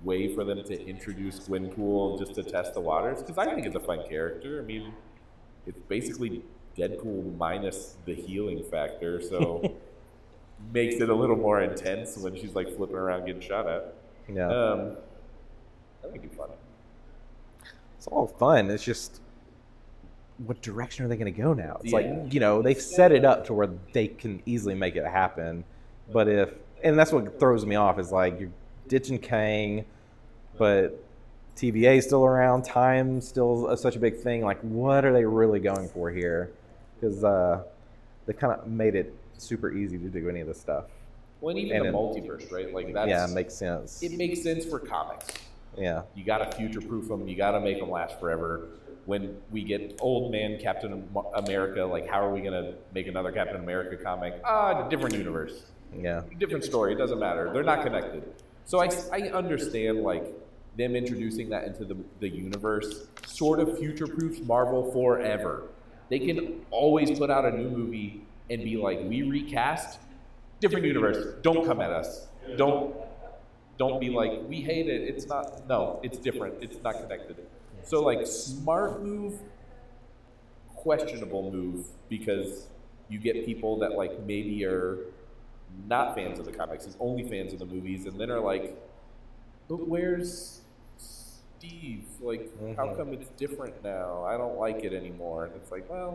way for them to introduce Gwenpool just to test the waters, because I think it's a fun character. I mean, it's basically Deadpool minus the healing factor, so makes it a little more intense when she's like flipping around getting shot at. Yeah. Um, I think it'd be fun. It's all fun. It's just, what direction are they going to go now? It's Yeah. like, you know, they've set it up to where they can easily make it happen. But if, and that's what throws me off, is like, you're ditching Kang, but T V A is still around, time's still a, such a big thing. Like, what are they really going for here? Because uh, they kind of made it super easy to do any of this stuff. Well, and even And the it- multiverse, right? Like that's Yeah, it makes sense. it makes sense for comics. Yeah. You got to future-proof them. You got to make them last forever. When we get old man Captain America, like how are we going to make another Captain America comic? Ah, different universe, Yeah. different story. It doesn't matter. They're not connected. So I, I understand like them introducing that into the, the universe sort of future-proofs Marvel forever. They can always put out a new movie and be like, we recast, different universe. Don't come at us. Don't don't be like, we hate it. It's not. No, it's different. It's not connected. So like, smart move, questionable move, because you get people that like maybe are not fans of the comics and only fans of the movies, and then are like, but where's Steve? Like, how Mhm. come it's different now? I don't like it anymore. And it's like, well,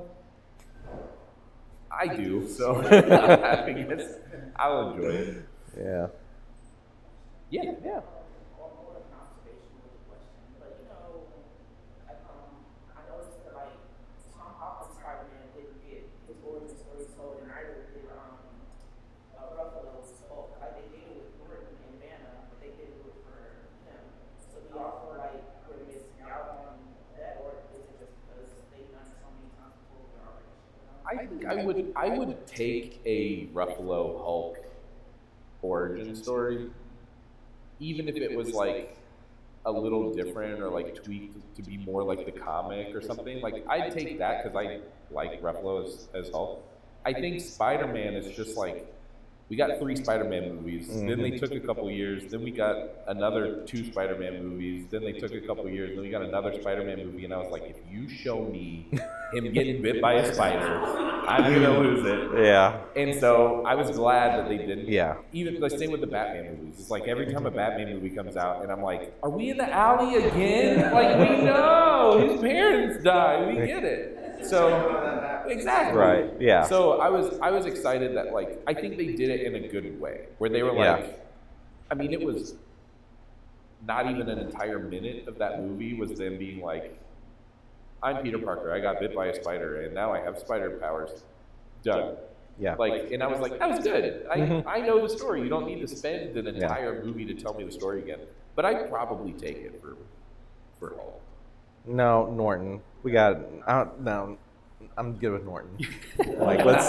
I do, so I guess I'll enjoy it. Yeah. Yeah, yeah. Or more of an observation with the question. But you know, like, um, I noticed that like Tom Holland's Spider-Man didn't get his origin story told, and neither did um uh, Ruffalo's Hulk. Like they did it with Norton and Banner, but they didn't do it for him. So do y'all feel like we're missing out on that, or is it just because they've done it so many times before we already? I think I would I would take a Ruffalo Hulk origin story, even if it was like a little different or like tweaked to be more like the comic or something. Like I'd take that because I like Ruffalo as, as Hulk. I think Spider-Man is just like, we got three Spider-Man movies, mm-hmm. then they took a couple years, then we got another two Spider-Man movies, then they took a couple years, then we got another Spider-Man movie, and I was like, if you show me him getting bit by a spider, I'm gonna lose it. Yeah. And so I was glad that they didn't. Yeah. Even the same with the Batman movies. It's like every time a Batman movie comes out, and I'm like, are we in the alley again? Like, we know his parents died. We get it. So exactly. Right. Yeah. So I was I was excited that like I think they did it in a good way, where they were like, Yeah. I mean, it was not even an entire minute of that movie was them being like, I'm Peter Parker. I got bit by a spider, and now I have spider powers. Done. Yeah. Like, and I was like, that was good. I Mhm. I know the story. You don't need to spend an entire movie to tell me the story again. But I'd probably take it for for Hulk. No, Norton. We got. I don't, no, I'm good with Norton. Like let's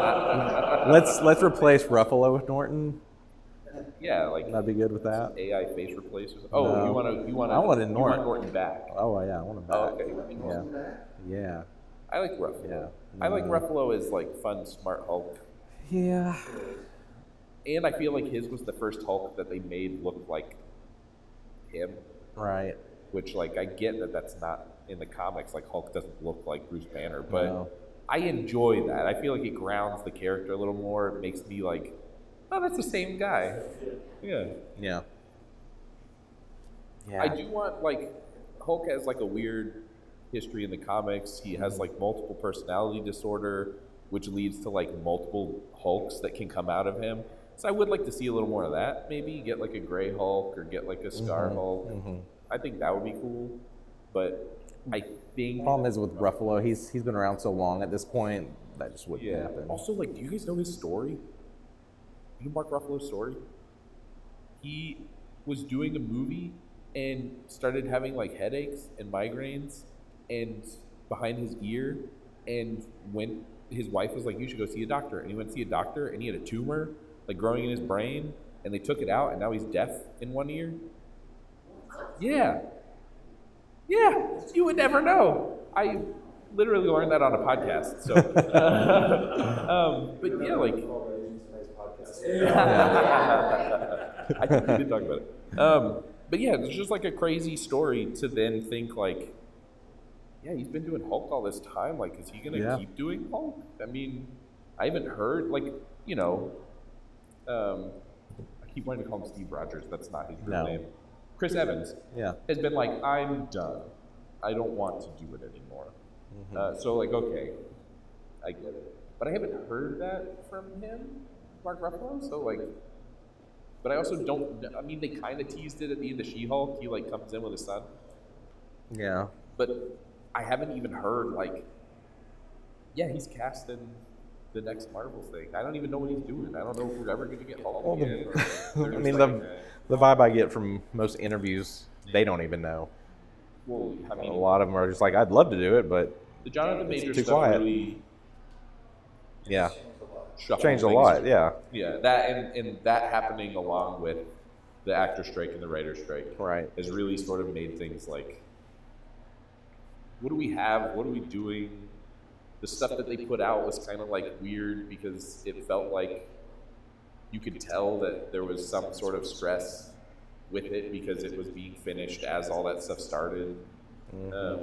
let's let's replace Ruffalo with Norton. Yeah, like That'd be good with that. A I face replacer. Oh, No. you want to you want I wanted you Norton. want Norton back. Oh yeah, I want him back. Oh, okay. Yeah. Yeah. I like Ruffalo. Yeah. I like No. Ruffalo as like fun, smart Hulk. Yeah. And I feel like his was the first Hulk that they made look like him. Right. Which, like, I get that that's not in the comics. Like, Hulk doesn't look like Bruce Banner, but No. I enjoy that. I feel like it grounds the character a little more. It makes me like, oh, that's the same guy. Yeah. Yeah. Yeah. I do want, like, Hulk has like a weird history in the comics. He has like multiple personality disorder, which leads to like multiple Hulks that can come out of him. So I would like to see a little more of that. Maybe get like a Gray Hulk or get like a Scar Mhm, Hulk. mhm. I think that would be cool. But I think Problem is with Ruffalo, he's he's been around so long at this point that just wouldn't yeah. happen. Also, like, do you guys know his story? You know Mark Ruffalo's story? He was doing a movie and started having like headaches and migraines and behind his ear, and when his wife was like, you should go see a doctor, and he went to see a doctor, and he had a tumor like growing in his brain, and they took it out, and now he's deaf in one ear. Yeah. Yeah, you would never know. I literally learned that on a podcast. So, um, but yeah, like, I think we did talk about it. Um, but yeah, it's just like a crazy story to then think like, yeah, he's been doing Hulk all this time. Like, is he gonna Yeah. keep doing Hulk? I mean, I haven't heard like, you know, um, I keep wanting to call him Steve Rogers. That's not his real No. name. Chris Evans Yeah. has been like, I'm done. I don't want to do it anymore. Mm-hmm. Uh, so like, okay, I get it, but I haven't heard that from him, Mark Ruffalo. So like, but I also don't. I mean, they kind of teased it at the end of She-Hulk. He like comes in with his son, Yeah. but I haven't even heard like, yeah, he's cast in the next Marvel thing. I don't even know what he's doing. I don't know if we're ever going to get Hulk Well, the- again. or- I or mean, just the like, uh, the vibe I get from most interviews, they don't even know. well, I A mean, lot of them are just like, I'd love to do it, but the Jonathan it's Major too stuff quiet. really yeah, shuffled changed a things. lot. Yeah, Yeah, that and, and that happening along with the actor strike and the writer strike right. has really sort of made things like, what do we have? What are we doing? The stuff that they put out was kind of like weird because it felt like you could tell that there was some sort of stress with it because it was being finished as all that stuff started. Mhm. Um,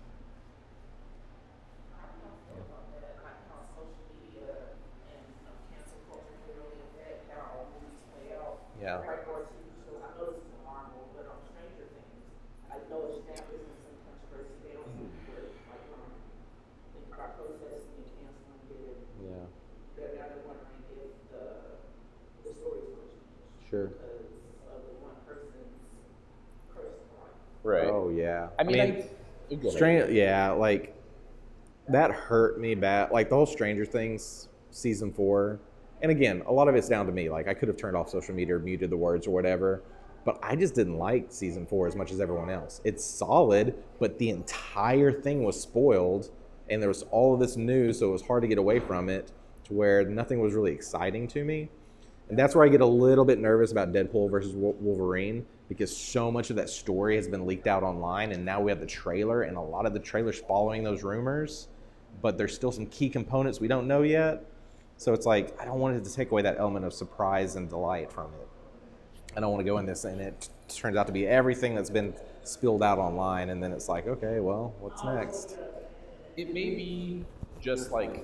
I don't know about that, like how social media and you know, cancel culture can really affect how movies play out. Yeah. Like for T V shows, I know this is Marvel, but on Stranger Things, I know it's that business and controversy. They don't seem to put like um, think about protesting and canceling it. Yeah, They're now they're wondering if the the story's going to change sure. because of the one person's personal life. right. Oh yeah. I mean, I, go ahead. Strange. Yeah, like that hurt me bad. Like the whole Stranger Things season four. And again, a lot of it's down to me. Like I could have turned off social media or muted the words or whatever. But I just didn't like season four as much as everyone else. It's solid, but the entire thing was spoiled, and there was all of this news, so it was hard to get away from it. To where nothing was really exciting to me. And that's where I get a little bit nervous about Deadpool versus Wol- Wolverine, because so much of that story has been leaked out online, and now we have the trailer, and a lot of the trailers following those rumors, but there's still some key components we don't know yet. So it's like, I don't want it to take away that element of surprise and delight from it. I don't want to go in this and it turns out to be everything that's been spilled out online, and then it's like, okay, well, what's next? It may be just like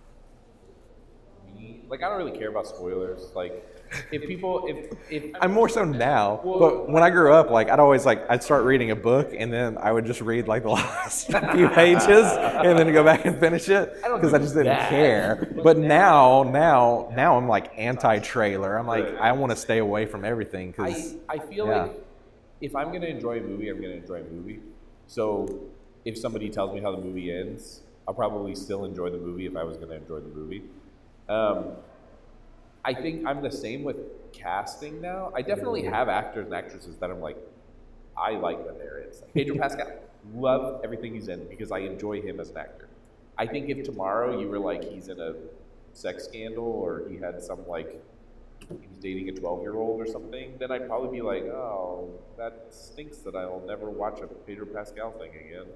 me. Like I don't really care about spoilers. Like if people, if if I'm more so now, Well- but when I grew up, like I'd always like I'd start reading a book and then I would just read like the last few pages and then go back and finish it I don't because I do just didn't that. care. But now, now, now I'm like anti-trailer. I'm like I want to stay away from everything because I, I feel yeah. like if I'm gonna enjoy a movie, I'm gonna enjoy a movie. So if somebody tells me how the movie ends, I'll probably still enjoy the movie if I was gonna enjoy the movie. Um, I think I'm the same with casting now. I definitely have actors and actresses that I'm like, I like when they're in. Like Pedro Pascal, love everything he's in because I enjoy him as an actor. I think if tomorrow you were like he's in a sex scandal or he had some like he was dating a twelve-year-old or something, then I'd probably be like, oh, that stinks that I'll never watch a Pedro Pascal thing again.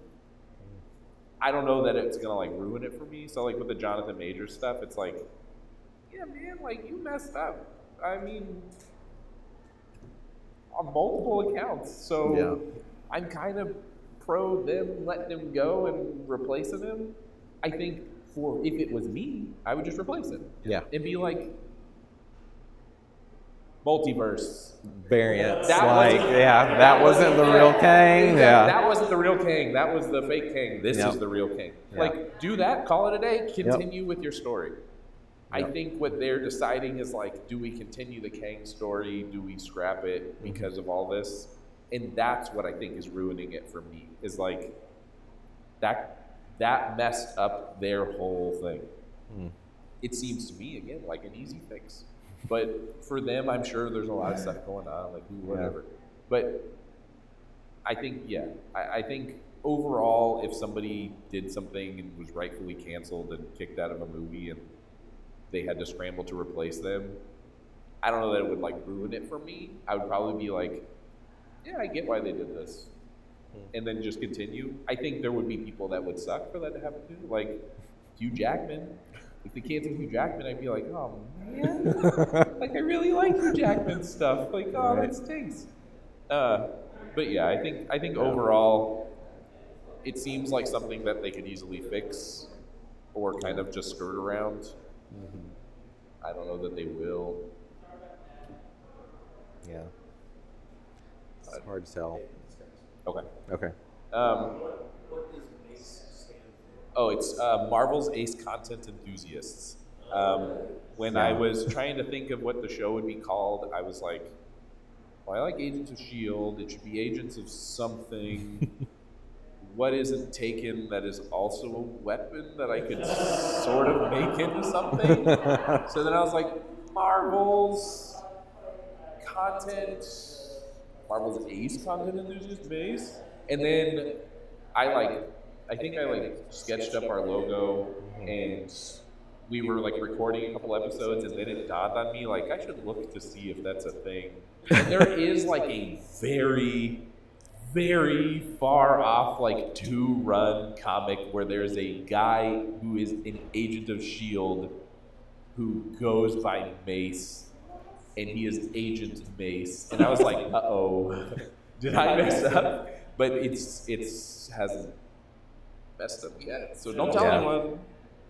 I don't know that it's gonna like ruin it for me. So like with the Jonathan Majors stuff, it's like, yeah, man, like you messed up. I mean, on multiple accounts. So Yeah. I'm kind of pro them letting him go and replacing him. I think for if it was me, I would just replace him. Yeah. It'd be like multiverse. variants. That like wasn't- yeah, that wasn't the real Kang. Exactly. Yeah. That wasn't the real Kang. That was the fake Kang. This Yep. is the real Kang. Yep. Like, do that, call it a day, continue with your story. I Yep. think what they're deciding is like, do we continue the Kang story? Do we scrap it because of all this? And that's what I think is ruining it for me. Is like that that messed up their whole thing. Mm. It seems to me again like an easy fix. But for them, I'm sure there's a lot of stuff going on, like who, whatever. But I think, yeah, I, I think overall, if somebody did something and was rightfully canceled and kicked out of a movie and they had to scramble to replace them, I don't know that it would like ruin it for me. I would probably be like, yeah, I get why they did this. And then just continue. I think there would be people that would suck for that to happen too. Like Hugh Jackman. If they canceled Hugh Jackman, I'd be like, oh man. Like I really like Hugh Jackman stuff. Like, oh, Right. that stinks. Uh, but yeah, I think I think overall, it seems like something that they could easily fix, or kind of just skirt around. Mm-hmm. I don't know that they will. Yeah. It's hard to tell. Okay. Okay. Um, What does MACE stand oh, it's uh, Marvel's Ace Content Enthusiasts. Um, when I Yeah. was trying to think of what the show would be called, I was like, well, I like Agents of S H I E L D. It should be Agents of something. What isn't taken that is also a weapon that I could sort of make into something? So then I was like, Marvel's content, Marvel's Ace Content Enthusiast base. And then I like, I think I like sketched up our logo, and we were like recording a couple episodes, and then it dawned on me, like, I should look to see if that's a thing. And there is like a very, very far off, like two run comic where there's a guy who is an agent of S H I E L D who goes by Mace, and he is Agent Mace. And I was like, uh oh, did I mess up? But it's it's hasn't messed up yet, so don't tell Yeah. anyone.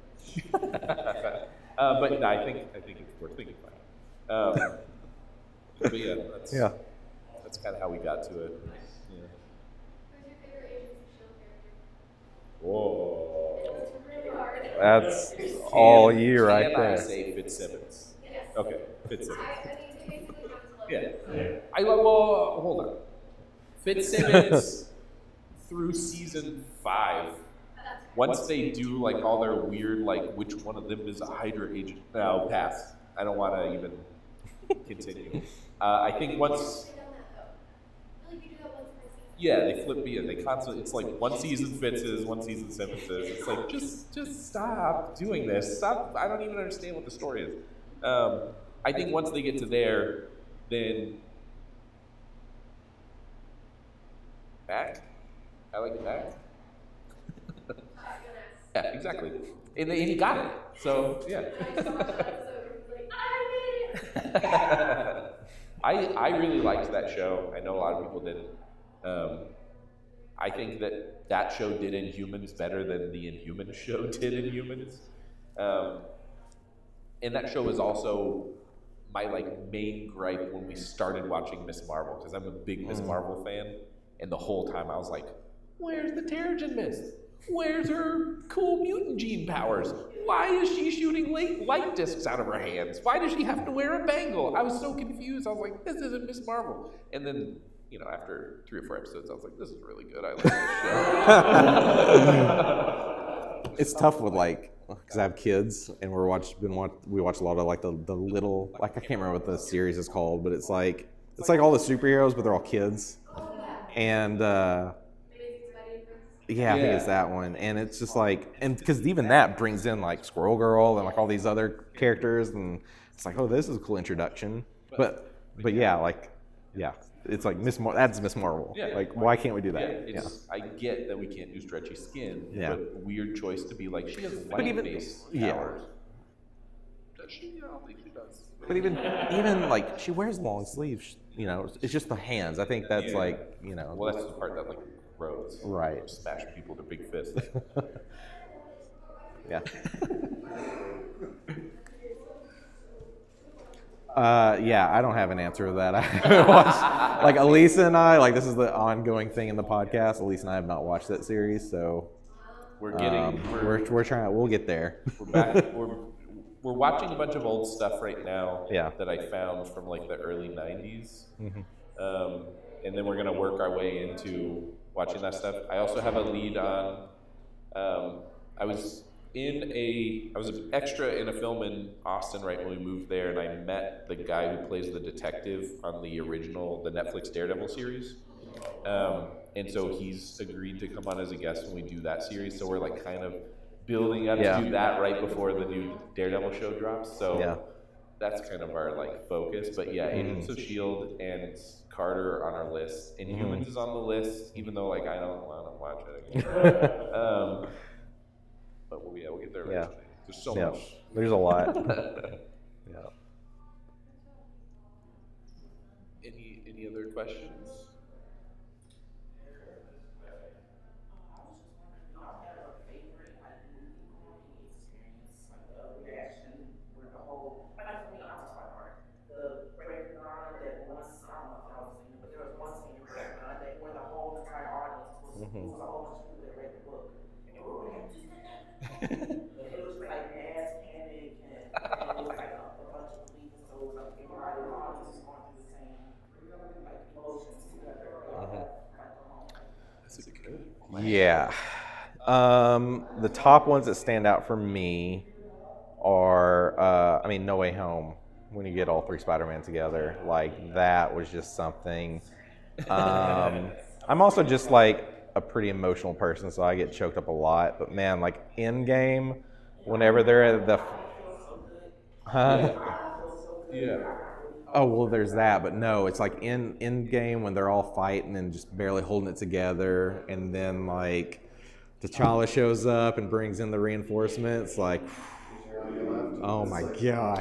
uh, but no, I think I think it's worth thinking about. Um, but yeah, that's Yeah. that's kind of how we got to it. Yeah. Who's your favorite Agents of S H I E L D character? Whoa. It's really hard. That's all Can- you right can I there. say Fitzsimmons? Yes. Okay, Fitzsimmons. I, I mean, you basically have to love Yeah. it. I love. Well, hold on. Fitzsimmons through season five. Once they do like all their weird, like which one of them is a Hydra agent? No, pass. I don't want to even continue. Uh, I think once. They've done that, though. I feel like you do that once per season. Yeah, they flip me in. They constantly. It's like one season Fitz's, one season Simmons's. It's like just, just stop doing this. Stop. I don't even understand what the story is. Um, I think once they get to there, then back. I like it back. Yeah, exactly. And, and he got it. So yeah. I just watched that episode where he's like, I made it! I I really liked that show. I know a lot of people didn't. Um, I think that that show did Inhumans better than the Inhumans show did Inhumans. Um, and that show was also my like main gripe when we started watching Miss Marvel, because I'm a big Miss Marvel fan, and the whole time I was like, "Where's the Terrigen Mist? Where's her cool mutant gene powers? Why is she shooting light, light discs out of her hands? Why does she have to wear a bangle?" I was so confused. I was like, "This isn't Miss Marvel." And then, you know, after three or four episodes, I was like, "This is really good. I like this show." It's tough with like, because I have kids, and we're watch been watch we watch a lot of like the the little, like I can't remember what the series is called, but it's like it's like all the superheroes, but they're all kids, and uh, Amazing Spidey and Friends. yeah, I think Yeah. it's that one, and it's just like, and because even that brings in like Squirrel Girl and like all these other characters, and it's like, oh, this is a cool introduction, but but yeah, like yeah, it's like Miss Mar- that's Miss Marvel, Yeah. like why can't we do Yeah, that? Yeah. it's, I get that we can't do stretchy skin, Yeah. but weird choice to be like, she has But even- light-based yeah. powers. Does she? I don't think she does. But even even like she wears long sleeves, you know, it's just the hands. I think that's Yeah. like, you know, Well, that's the part that like grows. Right. Smash people with their big fists. yeah. Uh, yeah, I don't have an answer to that. I haven't watched, like Elisa and I, like this is the ongoing thing in the podcast. Elisa and I have not watched that series, so We're getting. um, we're, we're we're trying. We'll get there. we're back. We're, we're watching a bunch of old stuff right now. Yeah. That I found from like the early nineties. Mhm. Um, and then we're gonna work our way into watching that stuff. I also have a lead on. Um, I was in a. I was an extra in a film in Austin right when we moved there, and I met the guy who plays the detective on the original, the Netflix Daredevil series. Um, and so he's agreed to come on as a guest when we do that series. So we're like kind of building up Yeah. to do that right before the new Daredevil show drops. So Yeah. that's kind of our like focus. But yeah, Agents of S H I E L D and Carter are on our list. Inhumans is on the list, even though like I don't want to watch it again. um, but we'll, yeah, we'll get there Yeah. eventually. There's so Yeah. much. There's a lot. yeah. Any any other questions? Mm-hmm. It was a whole bunch of people that read the book. And we were like, just and it was just like mass panic, and, and it was like a, a bunch of believers. So it was like everybody was all just going through the same like emotions together. Mm-hmm. That's a good. Yeah. Um, the top ones that stand out for me are, uh, I mean, No Way Home. When you get all three Spider-Man together, like that was just something. Um, I'm also just like a pretty emotional person, so I get choked up a lot. But man, like Endgame, whenever they're at the, huh? Yeah. Oh well, there's that, but no, it's like in Endgame when they're all fighting and just barely holding it together, and then like T'Challa shows up and brings in the reinforcements. Like, oh my gosh.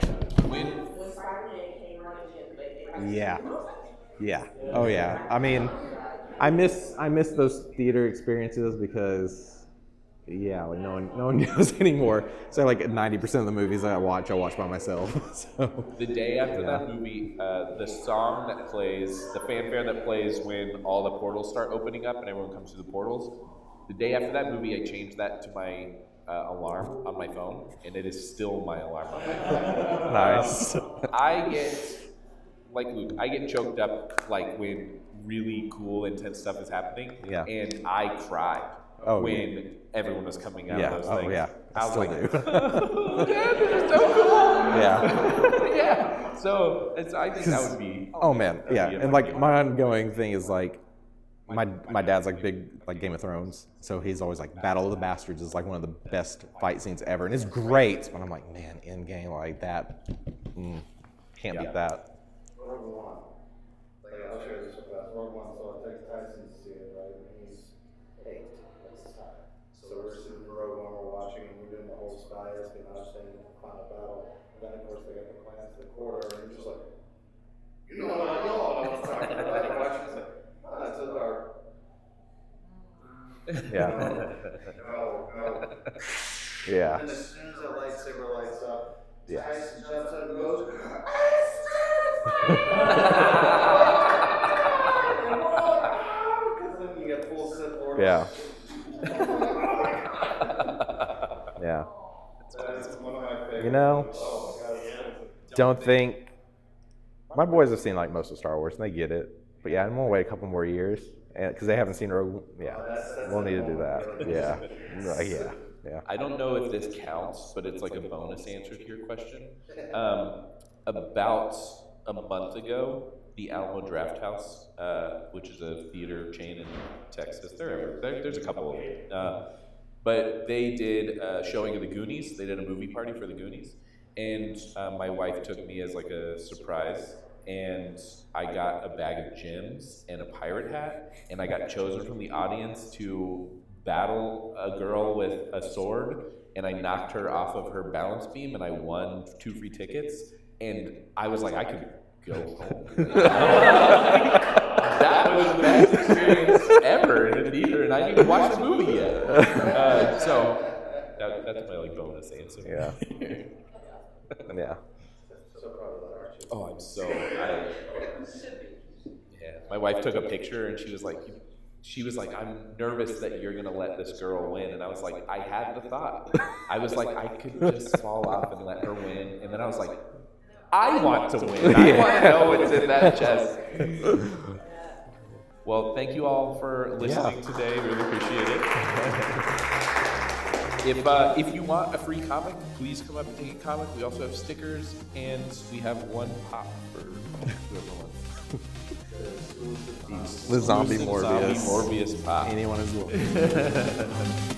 Yeah. Yeah. Oh yeah. I mean, I miss I miss those theater experiences because, yeah, like no one no one goes anymore. So like ninety percent of the movies that I watch, I watch by myself. So the day after yeah. that movie, uh, the song that plays, the fanfare that plays when all the portals start opening up and everyone comes through the portals. The day after that movie, I changed that to my uh, alarm on my phone, and it is still my alarm on my phone. Nice. Um, I get. Like Luke, I get choked up like when really cool, intense stuff is happening. Yeah. And I cried oh, when yeah. everyone was coming out yeah. of those oh, things. Yeah. I, I was still like, do. oh, Dad, they're so cool. Yeah. Yeah. So it's, I think that would be. Oh man, yeah. And like my ongoing thing is like, my my dad's like big like Game of Thrones, so he's always like Battle of the Bastards is like one of the best fight scenes ever, and it's great. But I'm like, man, Endgame like that, mm, can't yeah. beat that. Rogue One. Like, I'll share this with us. Rogue One, so I take Tyson to see it, right? And he's eight at the time. So we're sitting in Rogue One, we're watching, and we're doing the whole spy espionage thing in the final battle. And then, of course, they got the plans to the quarter, and you're just like, you know what I know, I know what I'm talking about. You're watching, it's like, oh, that's so dark. Yeah. No, no. Yeah. And as soon as that lightsaber lights up, Yeah. Tyson jumps up and goes, because then you get full Sith orders. Yeah. Yeah. That is one of my favorites. You know, Oh my God, yeah. don't think. My boys have seen like most of Star Wars, and they get it. But yeah, I'm gonna wait a couple more years, and because they haven't seen Rogue. Yeah, we'll need to do that. Yeah. Right, yeah. Yeah. I don't know if this counts, but it's like a bonus answer to your question. Um, about a month ago, the Alamo Drafthouse, uh, which is a theater chain in Texas, there, there there's a couple of them, uh, but they did a showing of the Goonies. They did a movie party for the Goonies, and uh, my wife took me as like a surprise, and I got a bag of gems and a pirate hat, and I got chosen from the audience to battle a girl with a sword, and I knocked her off of her balance beam, and I won two free tickets, and I was like, I could go home. That was the best experience ever in a theater, and I didn't even watch the movie yet. Uh, so that, that's my like bonus answer. Yeah. Yeah. So proud of that, aren't you? Oh, I'm so. I, yeah, my wife took a picture, and she was like, she was like, I'm nervous that you're gonna let this girl win, and I was like, I had the thought. I was like, I could just fall off and let her win, and then I was like, I want to win. I want to know what's in that chest. Well, thank you all for listening yeah. today. Really appreciate it. If uh, if you want a free comic, please come up and take a comic. We also have stickers, and we have one pop for whoever wants. The zombie Morbius. Zombie Morbius pop. Anyone is willing.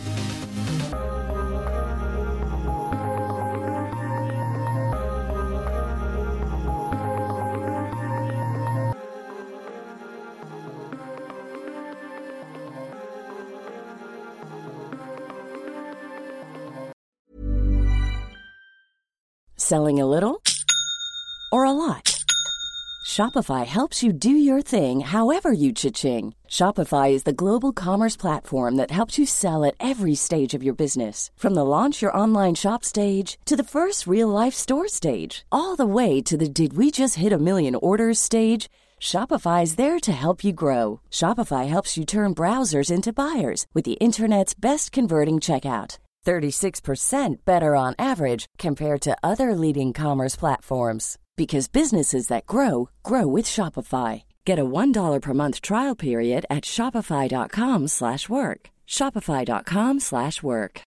Selling a little or a lot? Shopify helps you do your thing however you cha-ching. Shopify is the global commerce platform that helps you sell at every stage of your business. From the launch your online shop stage to the first real life store stage, all the way to the did we just hit a million orders stage. Shopify is there to help you grow. Shopify helps you turn browsers into buyers with the internet's best converting checkout. thirty-six percent better on average compared to other leading commerce platforms. Because businesses that grow, grow with Shopify. Get a one dollar per month trial period at shopify.com slash work. Shopify.com slash work.